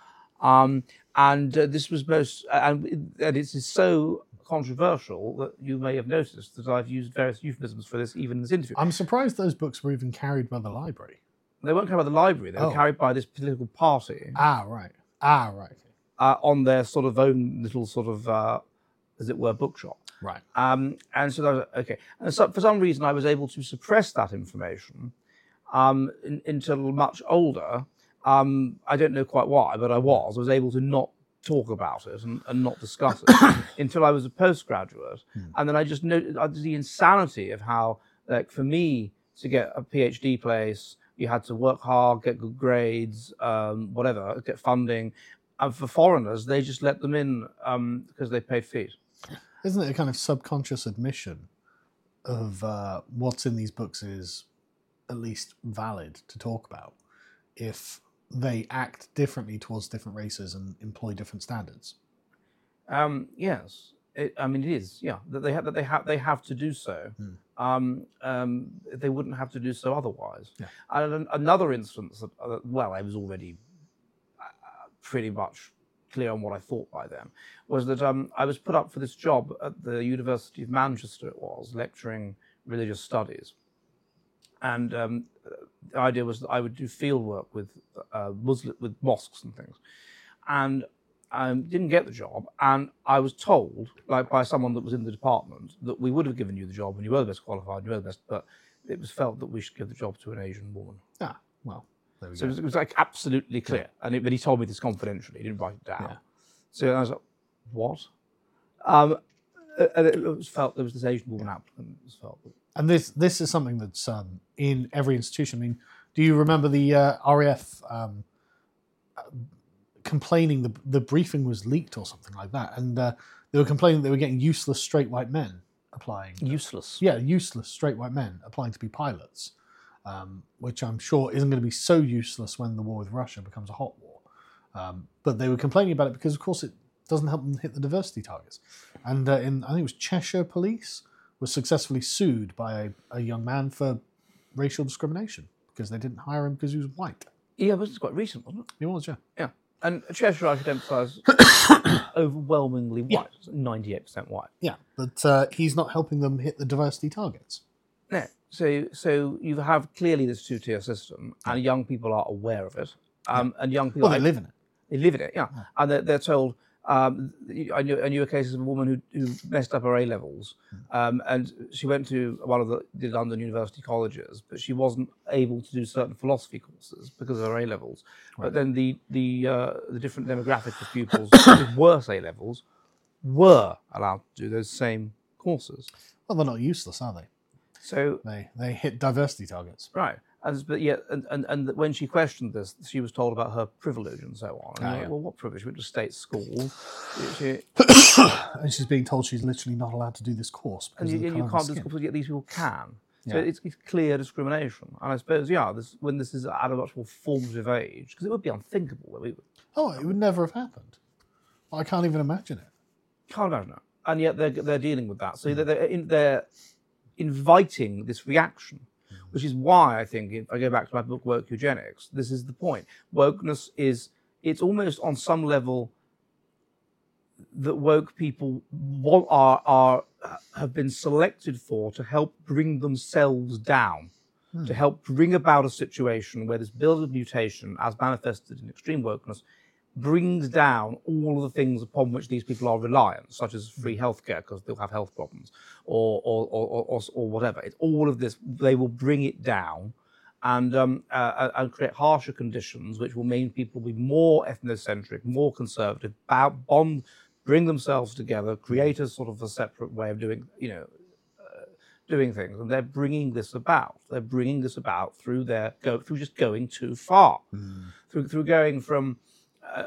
um, and uh, this was most and, and it's so controversial that you may have noticed that I've used various euphemisms for this even in this interview. I'm surprised those books were even carried by the library. They weren't carried by the library. They were oh. carried by this political party. Ah, right. Ah, right. Uh, on their sort of own little sort of, uh, as it were, bookshop. Right. Um, and so that was, okay. And so for some reason, I was able to suppress that information um, in, until much older. Um, I don't know quite why, but I was. I was able to not talk about it and, and not discuss it until I was a postgraduate. Hmm. And then I just noted the insanity of how, like, for me to get a PhD place, you had to work hard, get good grades, um, whatever, get funding. And for foreigners, they just let them in um, because they paid fees. Isn't it a kind of subconscious admission of uh, what's in these books is at least valid to talk about if they act differently towards different races and employ different standards? Um, yes. It, I mean, it is, yeah, that they have that they have they have to do so. Hmm. Um, um, they wouldn't have to do so otherwise. Yeah. And another instance, that, uh, well, I was already uh, pretty much clear on what I thought by then, was that um, I was put up for this job at the University of Manchester. It was lecturing religious studies, and um, the idea was that I would do field work with uh, Muslim with mosques and things, and. I um, didn't get the job, and I was told, like by someone that was in the department, that we would have given you the job and you were the best qualified, you were the best, but it was felt that we should give the job to an Asian woman. Ah, well, there we so go. It was, it was like absolutely clear, yeah. and it, but he told me this confidentially. He didn't write it down. Yeah. So I was like, what? Um, and it was felt there was this Asian woman applicant. It was felt. That, and this this is something that's um, in every institution. I mean, do you remember the uh, R A F? Um, complaining the the briefing was leaked or something like that, and uh, they were complaining they were getting useless straight white men applying. Useless? Yeah, useless straight white men applying to be pilots, um, which I'm sure isn't going to be so useless when the war with Russia becomes a hot war. Um, but they were complaining about it because, of course, it doesn't help them hit the diversity targets. And uh, in I think it was Cheshire Police was successfully sued by a, a young man for racial discrimination because they didn't hire him because he was white. Yeah, but it's quite recent, wasn't it? It was, yeah. Yeah. And Cheshire, I should emphasise, overwhelmingly white, ninety-eight percent white. Yeah, but uh, he's not helping them hit the diversity targets. No. So so you have clearly this two-tier system, and young people are aware of it. Um, yeah. And young people... Well, they live in it. They live in it, yeah. yeah. And they're, they're told... Um, I knew I knew a case of a woman who, who messed up her A levels, um, and she went to one of the, the London University colleges, but she wasn't able to do certain philosophy courses because of her A levels. Right. But then the the uh, the different demographic of pupils with worse A levels were allowed to do those same courses. Well, they're not useless, are they? So they they hit diversity targets, right? And but yet, and, and and when she questioned this, she was told about her privilege and so on. And oh, like, yeah. Well, what privilege? She went to state school. She, and she's being told she's literally not allowed to do this course. And you, and you can't do this course, but yet these people can. So yeah. it's, it's clear discrimination. And I suppose, yeah, this, when this is at a much more formative age, because it would be unthinkable that we would. Oh, it would never have happened. I can't even imagine it. Can't imagine it. And yet they're they're dealing with that. So mm. they're in, they're inviting this reaction. Which is why I think, if I go back to my book, Woke Eugenics, this is the point. Wokeness is, it's almost on some level that woke people want, are, are, have been selected for to help bring themselves down, hmm. to help bring about a situation where this build of mutation, as manifested in extreme wokeness, brings down all of the things upon which these people are reliant, such as free healthcare because they'll have health problems, or or, or or or whatever. It's all of this. They will bring it down, and um, uh, and create harsher conditions, which will mean people will be more ethnocentric, more conservative, bond bring themselves together, create a sort of a separate way of doing, you know, uh, doing things, and they're bringing this about. They're bringing this about through their go through just going too far, mm. through through going from uh,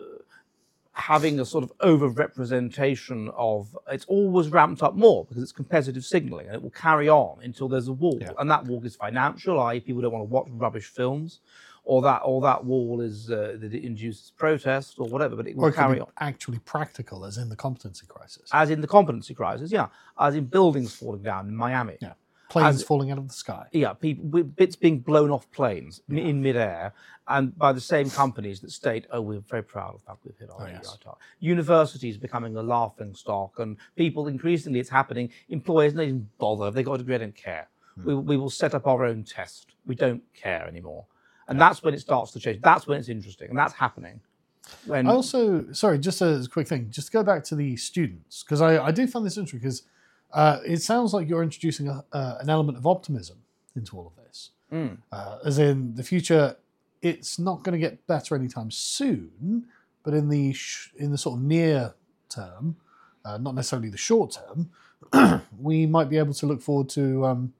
having a sort of over-representation of, it's always ramped up more because it's competitive signaling, and it will carry on until there's a wall, yeah. and that wall is financial, that is people don't want to watch rubbish films, or that or that wall is uh, that it induces protest or whatever, but it will or it carry be on. Actually practical, as in the competency crisis. As in the competency crisis, yeah. As in buildings falling down in Miami. Yeah. Planes As, falling out of the sky. Yeah, people, bits being blown off planes yeah. in midair, and by the same companies that state, "Oh, we're very proud of the fact we've hit our oh, yes. target." Universities becoming a laughing stock, and people increasingly it's happening. Employers don't even bother; they got a degree, they don't care. Hmm. We we will set up our own test. We don't care anymore, and yeah. that's when it starts to change. That's when it's interesting, and that's happening. When I also, sorry, just as a quick thing, just to go back to the students, because I I do find this interesting because. Uh, it sounds like you're introducing a, uh, an element of optimism into all of this. Mm. Uh, as in the future, it's not going to get better anytime soon, but in the sh- in the sort of near term, uh, not necessarily the short term, we might be able to look forward to um,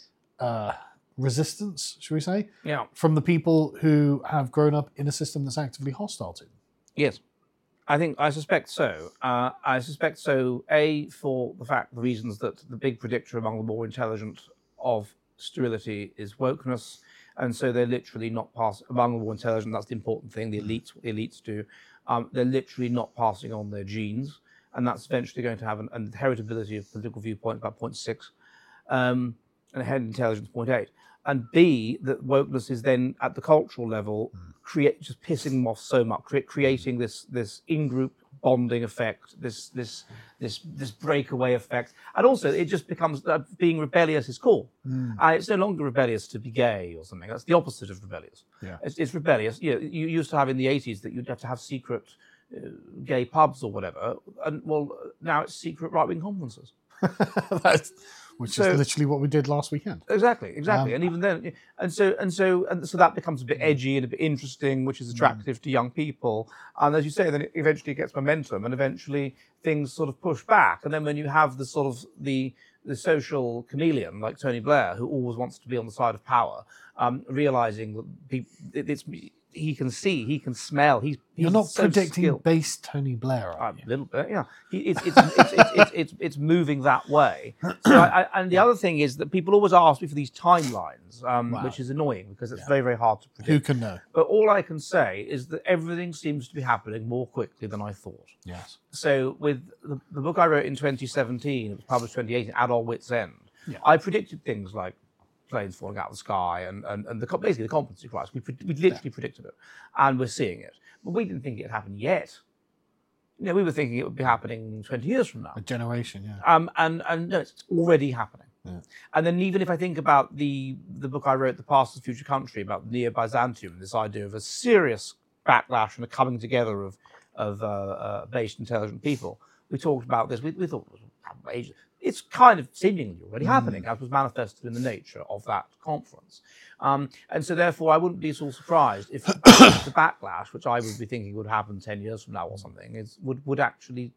uh, resistance, should we say, yeah. from the people who have grown up in a system that's actively hostile to them. Yes. I think, I suspect so. Uh, I suspect so, A, for the fact, the reasons that the big predictor among the more intelligent of sterility is wokeness, and so they're literally not passing, among the more intelligent, that's the important thing, the elites, what the elites do, um, they're literally not passing on their genes, and that's eventually going to have an, an heritability of political viewpoint about zero point six, um, and a head intelligence zero point eight. And B, that wokeness is then at the cultural level, create just pissing them off so much, cre- creating this this in-group bonding effect, this this this this breakaway effect, and also it just becomes uh, being rebellious is cool. Mm. Uh, it's no longer rebellious to be gay or something. That's the opposite of rebellious. Yeah. It's, it's rebellious. You know, you used to have in the eighties that you'd have to have secret uh, gay pubs or whatever, and well, now it's secret right-wing conferences. That's, which so, is literally what we did last weekend. Exactly, exactly. Um, and even then, and so and so and so that becomes a bit edgy and a bit interesting, which is attractive mm. to young people. And as you say, then it eventually gets momentum, and eventually things sort of push back. And then when you have the sort of the the social chameleon like Tony Blair, who always wants to be on the side of power, um, realizing that people, it, it's. He can see, he can smell. He's, he's You're not so predicting skilled. base Tony Blair, are you? A little bit, yeah. He, it's, it's, it's, it's, it's, it's, it's moving that way. So I, I, and the other thing is that people always ask me for these timelines, um, wow. which is annoying because it's yeah. very, very hard to predict. Who can know? But all I can say is that everything seems to be happening more quickly than I thought. Yes. So with the, the book I wrote in twenty seventeen, it was published twenty eighteen, At Our Wits' End, yeah. I predicted things like planes falling out of the sky and, and, and the, basically the competency crisis. We, we literally yeah. predicted it, and we're seeing it. But we didn't think it had happened yet. You know, we were thinking it would be happening twenty years from now. A generation, yeah. Um, and, and no, it's already happening. Yeah. And then even if I think about the the book I wrote, The Past of the Future Country, about Neo-Byzantium, this idea of a serious backlash and a coming together of, of uh, uh, based intelligent people, we talked about this. We, we thought it was ages. It's kind of seemingly already mm. happening, as was manifested in the nature of that conference. Um, and so therefore, I wouldn't be at all surprised if the backlash, which I would be thinking would happen ten years from now or something, is would, would actually...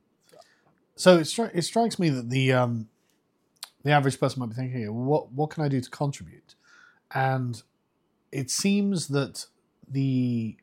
So it, stri- it strikes me that the um, the average person might be thinking, what, what can I do to contribute? And it seems that the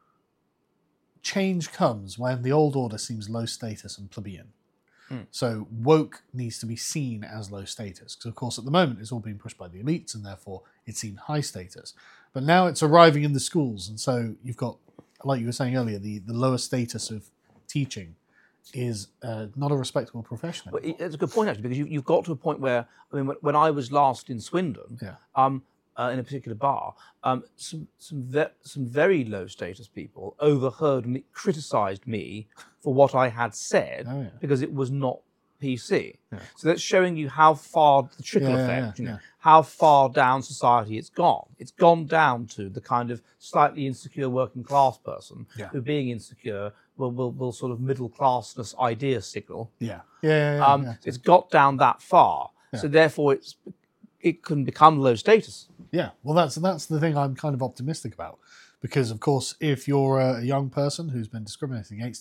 change comes when the old order seems low status and plebeian. So woke needs to be seen as low status because, of course, at the moment it's all being pushed by the elites and therefore it's seen high status. But now it's arriving in the schools, and so you've got, like you were saying earlier, the, the lower status of teaching is uh, not a respectable profession well, it's a good point, actually, because you, you've got to a point where, I mean, when, when I was last in Swindon, yeah. um, uh, in a particular bar, um, some some, ve- some very low status people overheard me, criticised me for what I had said oh, yeah. because it was not P C. Yeah. So that's showing you how far the trickle yeah, effect, yeah, you know, yeah. how far down society it's gone. It's gone down to the kind of slightly insecure working class person yeah. who, being insecure, will, will will sort of middle classness idea signal. Yeah, yeah, yeah. yeah, um, yeah. It's got down that far, Yeah. so therefore it's it can become low status. Yeah, well, that's that's the thing I'm kind of optimistic about, because of course, if you're a young person who's been discriminated against,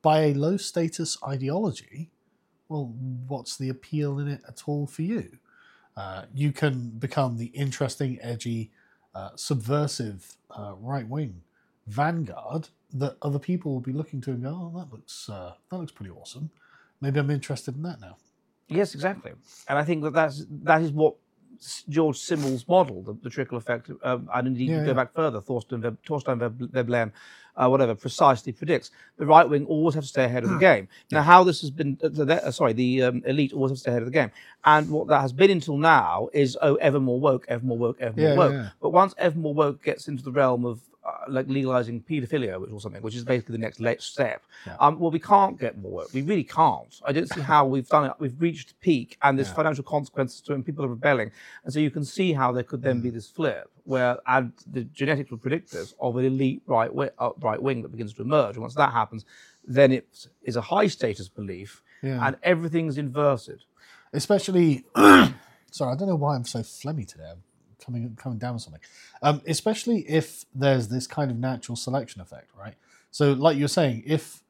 by a low status ideology, well, what's the appeal in it at all for you? Uh, you can become the interesting, edgy, uh, subversive uh, right wing vanguard that other people will be looking to and go, oh, that looks uh, that looks pretty awesome. Maybe I'm interested in that now. Yes, exactly. And I think that that's, that is what George Simmel's model, the, the trickle effect, um, and indeed Yeah, you go yeah. back further, Thorstein, Veb, Thorstein Veb, Veblen, uh, whatever, precisely predicts. The right wing always have to stay ahead of the game. Now, how this has been, uh, the, uh, sorry, the um, elite always have to stay ahead of the game. And what that has been until now is, oh, ever more woke, ever more woke, ever more Yeah, woke. yeah, yeah. But once ever more woke gets into the realm of uh, like legalizing paedophilia or something, which is basically the next late step, Yeah. um, well, we can't get more woke. We really can't. I don't see how we've done it. We've reached peak, and there's Yeah. financial consequences to it, and people are rebelling. And so you can see how there could then Mm. be this flip where, and the genetics will predict this, of an elite right, wi- uh, right wing that begins to emerge. And once that happens, then it is a high status belief, Yeah. and everything's inverted. Especially, sorry, I don't know why I'm so phlegmy today. I'm coming coming down with something. Um, especially if there's this kind of natural selection effect, right? So, like you're saying, if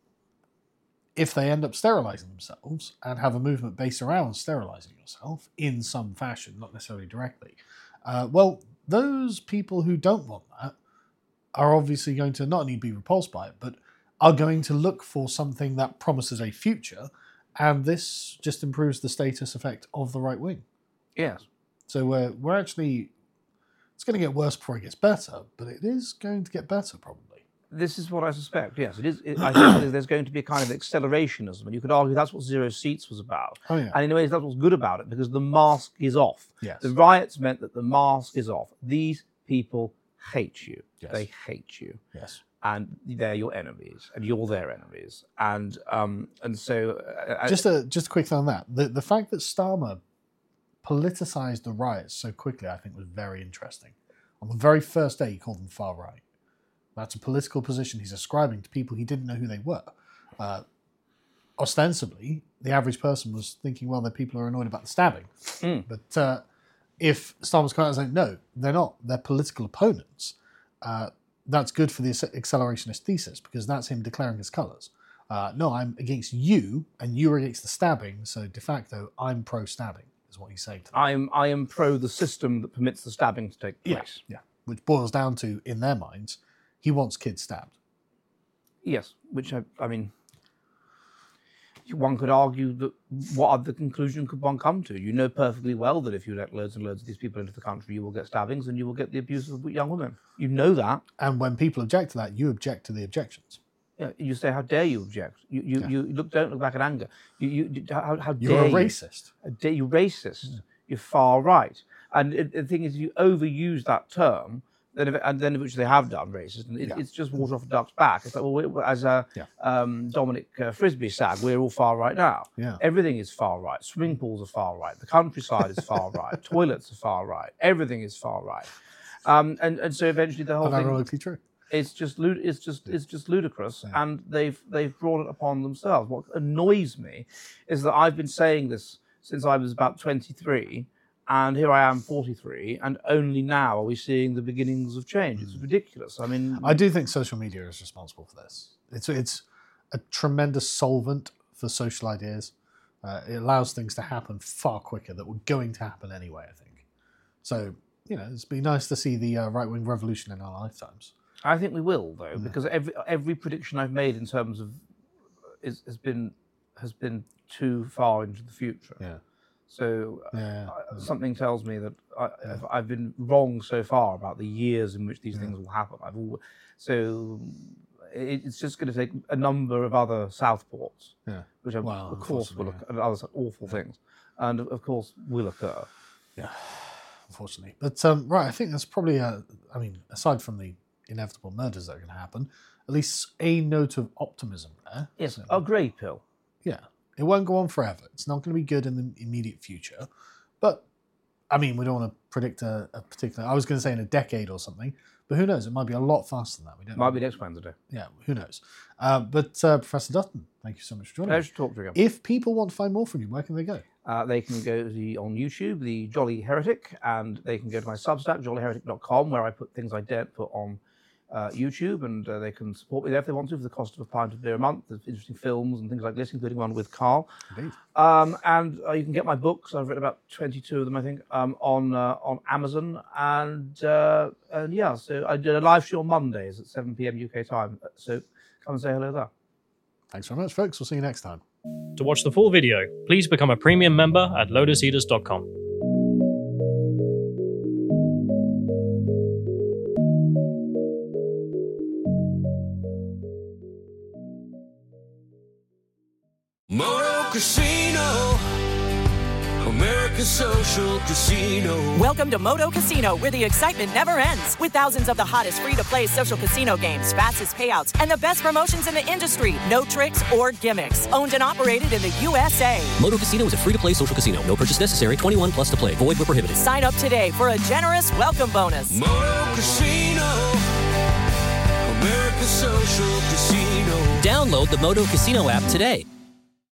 if they end up sterilizing themselves and have a movement based around sterilizing yourself in some fashion, not necessarily directly, uh, well, those people who don't want that are obviously going to not only be repulsed by it, but are going to look for something that promises a future, and this just improves the status effect of the right wing. Yes. So we're, we're actually, it's going to get worse before it gets better, but it is going to get better probably. This is what I suspect. Yes, it is. It, I think that there's going to be a kind of accelerationism, and you could argue that's what Zero Seats was about. Oh, yeah. And in a way, that's what's good about it, because the mask is off. Yes. The riots meant that the mask is off. These people hate you. Yes. They hate you. Yes. And they're your enemies, and you're their enemies. And um, and so uh, Just a just a quick thing on that. The the fact that Starmer politicized the riots so quickly, I think, was very interesting. On the very first day, he called them far right. That's a political position he's ascribing to people he didn't know who they were. Uh, ostensibly, the average person was thinking, well, the people are annoyed about the stabbing. Mm. But uh, if Starmer's coming out and saying, no, they're not, they're political opponents, uh, that's good for the accelerationist thesis, because that's him declaring his colours. Uh, no, I'm against you, and you're against the stabbing, so de facto, I'm pro-stabbing, is what he's saying to them. I'm I am pro the system that permits the stabbing to take place. Yeah, which boils down to, in their minds, he wants kids stabbed. Yes, which I, I mean, one could argue that what other conclusion could one come to? You know perfectly well that if you let loads and loads of these people into the country, you will get stabbings and you will get the abuse of young women. You know that. And when people object to that, you object to the objections. Yeah, you say, "How dare you object?" You you, Yeah. you look don't look back in anger. You you how, how You're dare a you? racist. How dare you racist? You're far right. And it, the thing is, you overuse that term. Then, if, and then which they have done, racist, and it, Yeah. it's just water off a duck's back. It's like, well, we, as uh, Yeah. um, Dominic uh, Frisby said, we're all far right now. Yeah. Everything is far right. Swimming pools are far right. The countryside is far right. Toilets are far right. Everything is far right. Um, and, and so eventually the whole thing, Unironically true. it's just lud- it's just it's just ludicrous, and they've they've brought it upon themselves. What annoys me is that I've been saying this since I was about twenty-three. And here I am, forty-three, and only now are we seeing the beginnings of change. It's ridiculous. I mean, I do think social media is responsible for this. It's it's a tremendous solvent for social ideas. Uh, it allows things to happen far quicker that were going to happen anyway, I think. So, you know, it's been nice to see the uh, right-wing revolution in our lifetimes. I think we will, though, because every every prediction I've made in terms of is, has been has been too far into the future. Yeah. So uh, Yeah. something tells me that I, I've- I've been wrong so far about the years in which these things will happen. I've al- so it, it's just going to take a number of other Southports, Yeah. which are, Well, of course will unfortunately, occur, and other awful things, and of- of course will occur. Yeah, unfortunately. But, um, right, I think that's probably, a, I mean, aside from the inevitable murders that are going to happen, at least a note of optimism there. Yes, So, a grey pill. yeah, it won't go on forever. It's not going to be good in the immediate future. But, I mean, we don't want to predict a, a particular, I was going to say in a decade or something, but who knows? It might be a lot faster than that. We don't Might know. be next Wednesday. Yeah, who knows? Uh, but, uh, Professor Dutton, thank you so much for joining Pleasure me. to talk to you again. If people want to find more from you, where can they go? Uh, they can go to the, on YouTube, the Jolly Heretic, and they can go to my Substack, jolly heretic dot com, where I put things I don't put on uh, YouTube, and uh, they can support me there if they want to for the cost of a pint of beer a month. There's interesting films and things like this, including one with Carl. Indeed. Um, and uh, you can get my books. I've written about twenty-two of them, I think, um, on uh, on Amazon. And uh, and yeah, so I did a live show on Mondays at seven p.m. U K time. So come and say hello there. Thanks very much, folks. We'll see you next time. To watch the full video, please become a premium member at lotus eaters dot com. Moto Casino, America's social casino. Welcome to Moto Casino, where the excitement never ends. With thousands of the hottest free-to-play social casino games, fastest payouts, and the best promotions in the industry. No tricks or gimmicks. Owned and operated in the U S A. Moto Casino is a free-to-play social casino. No purchase necessary. twenty-one plus to play. Void where prohibited. Sign up today for a generous welcome bonus. Moto Casino, America's social casino. Download the Moto Casino app today.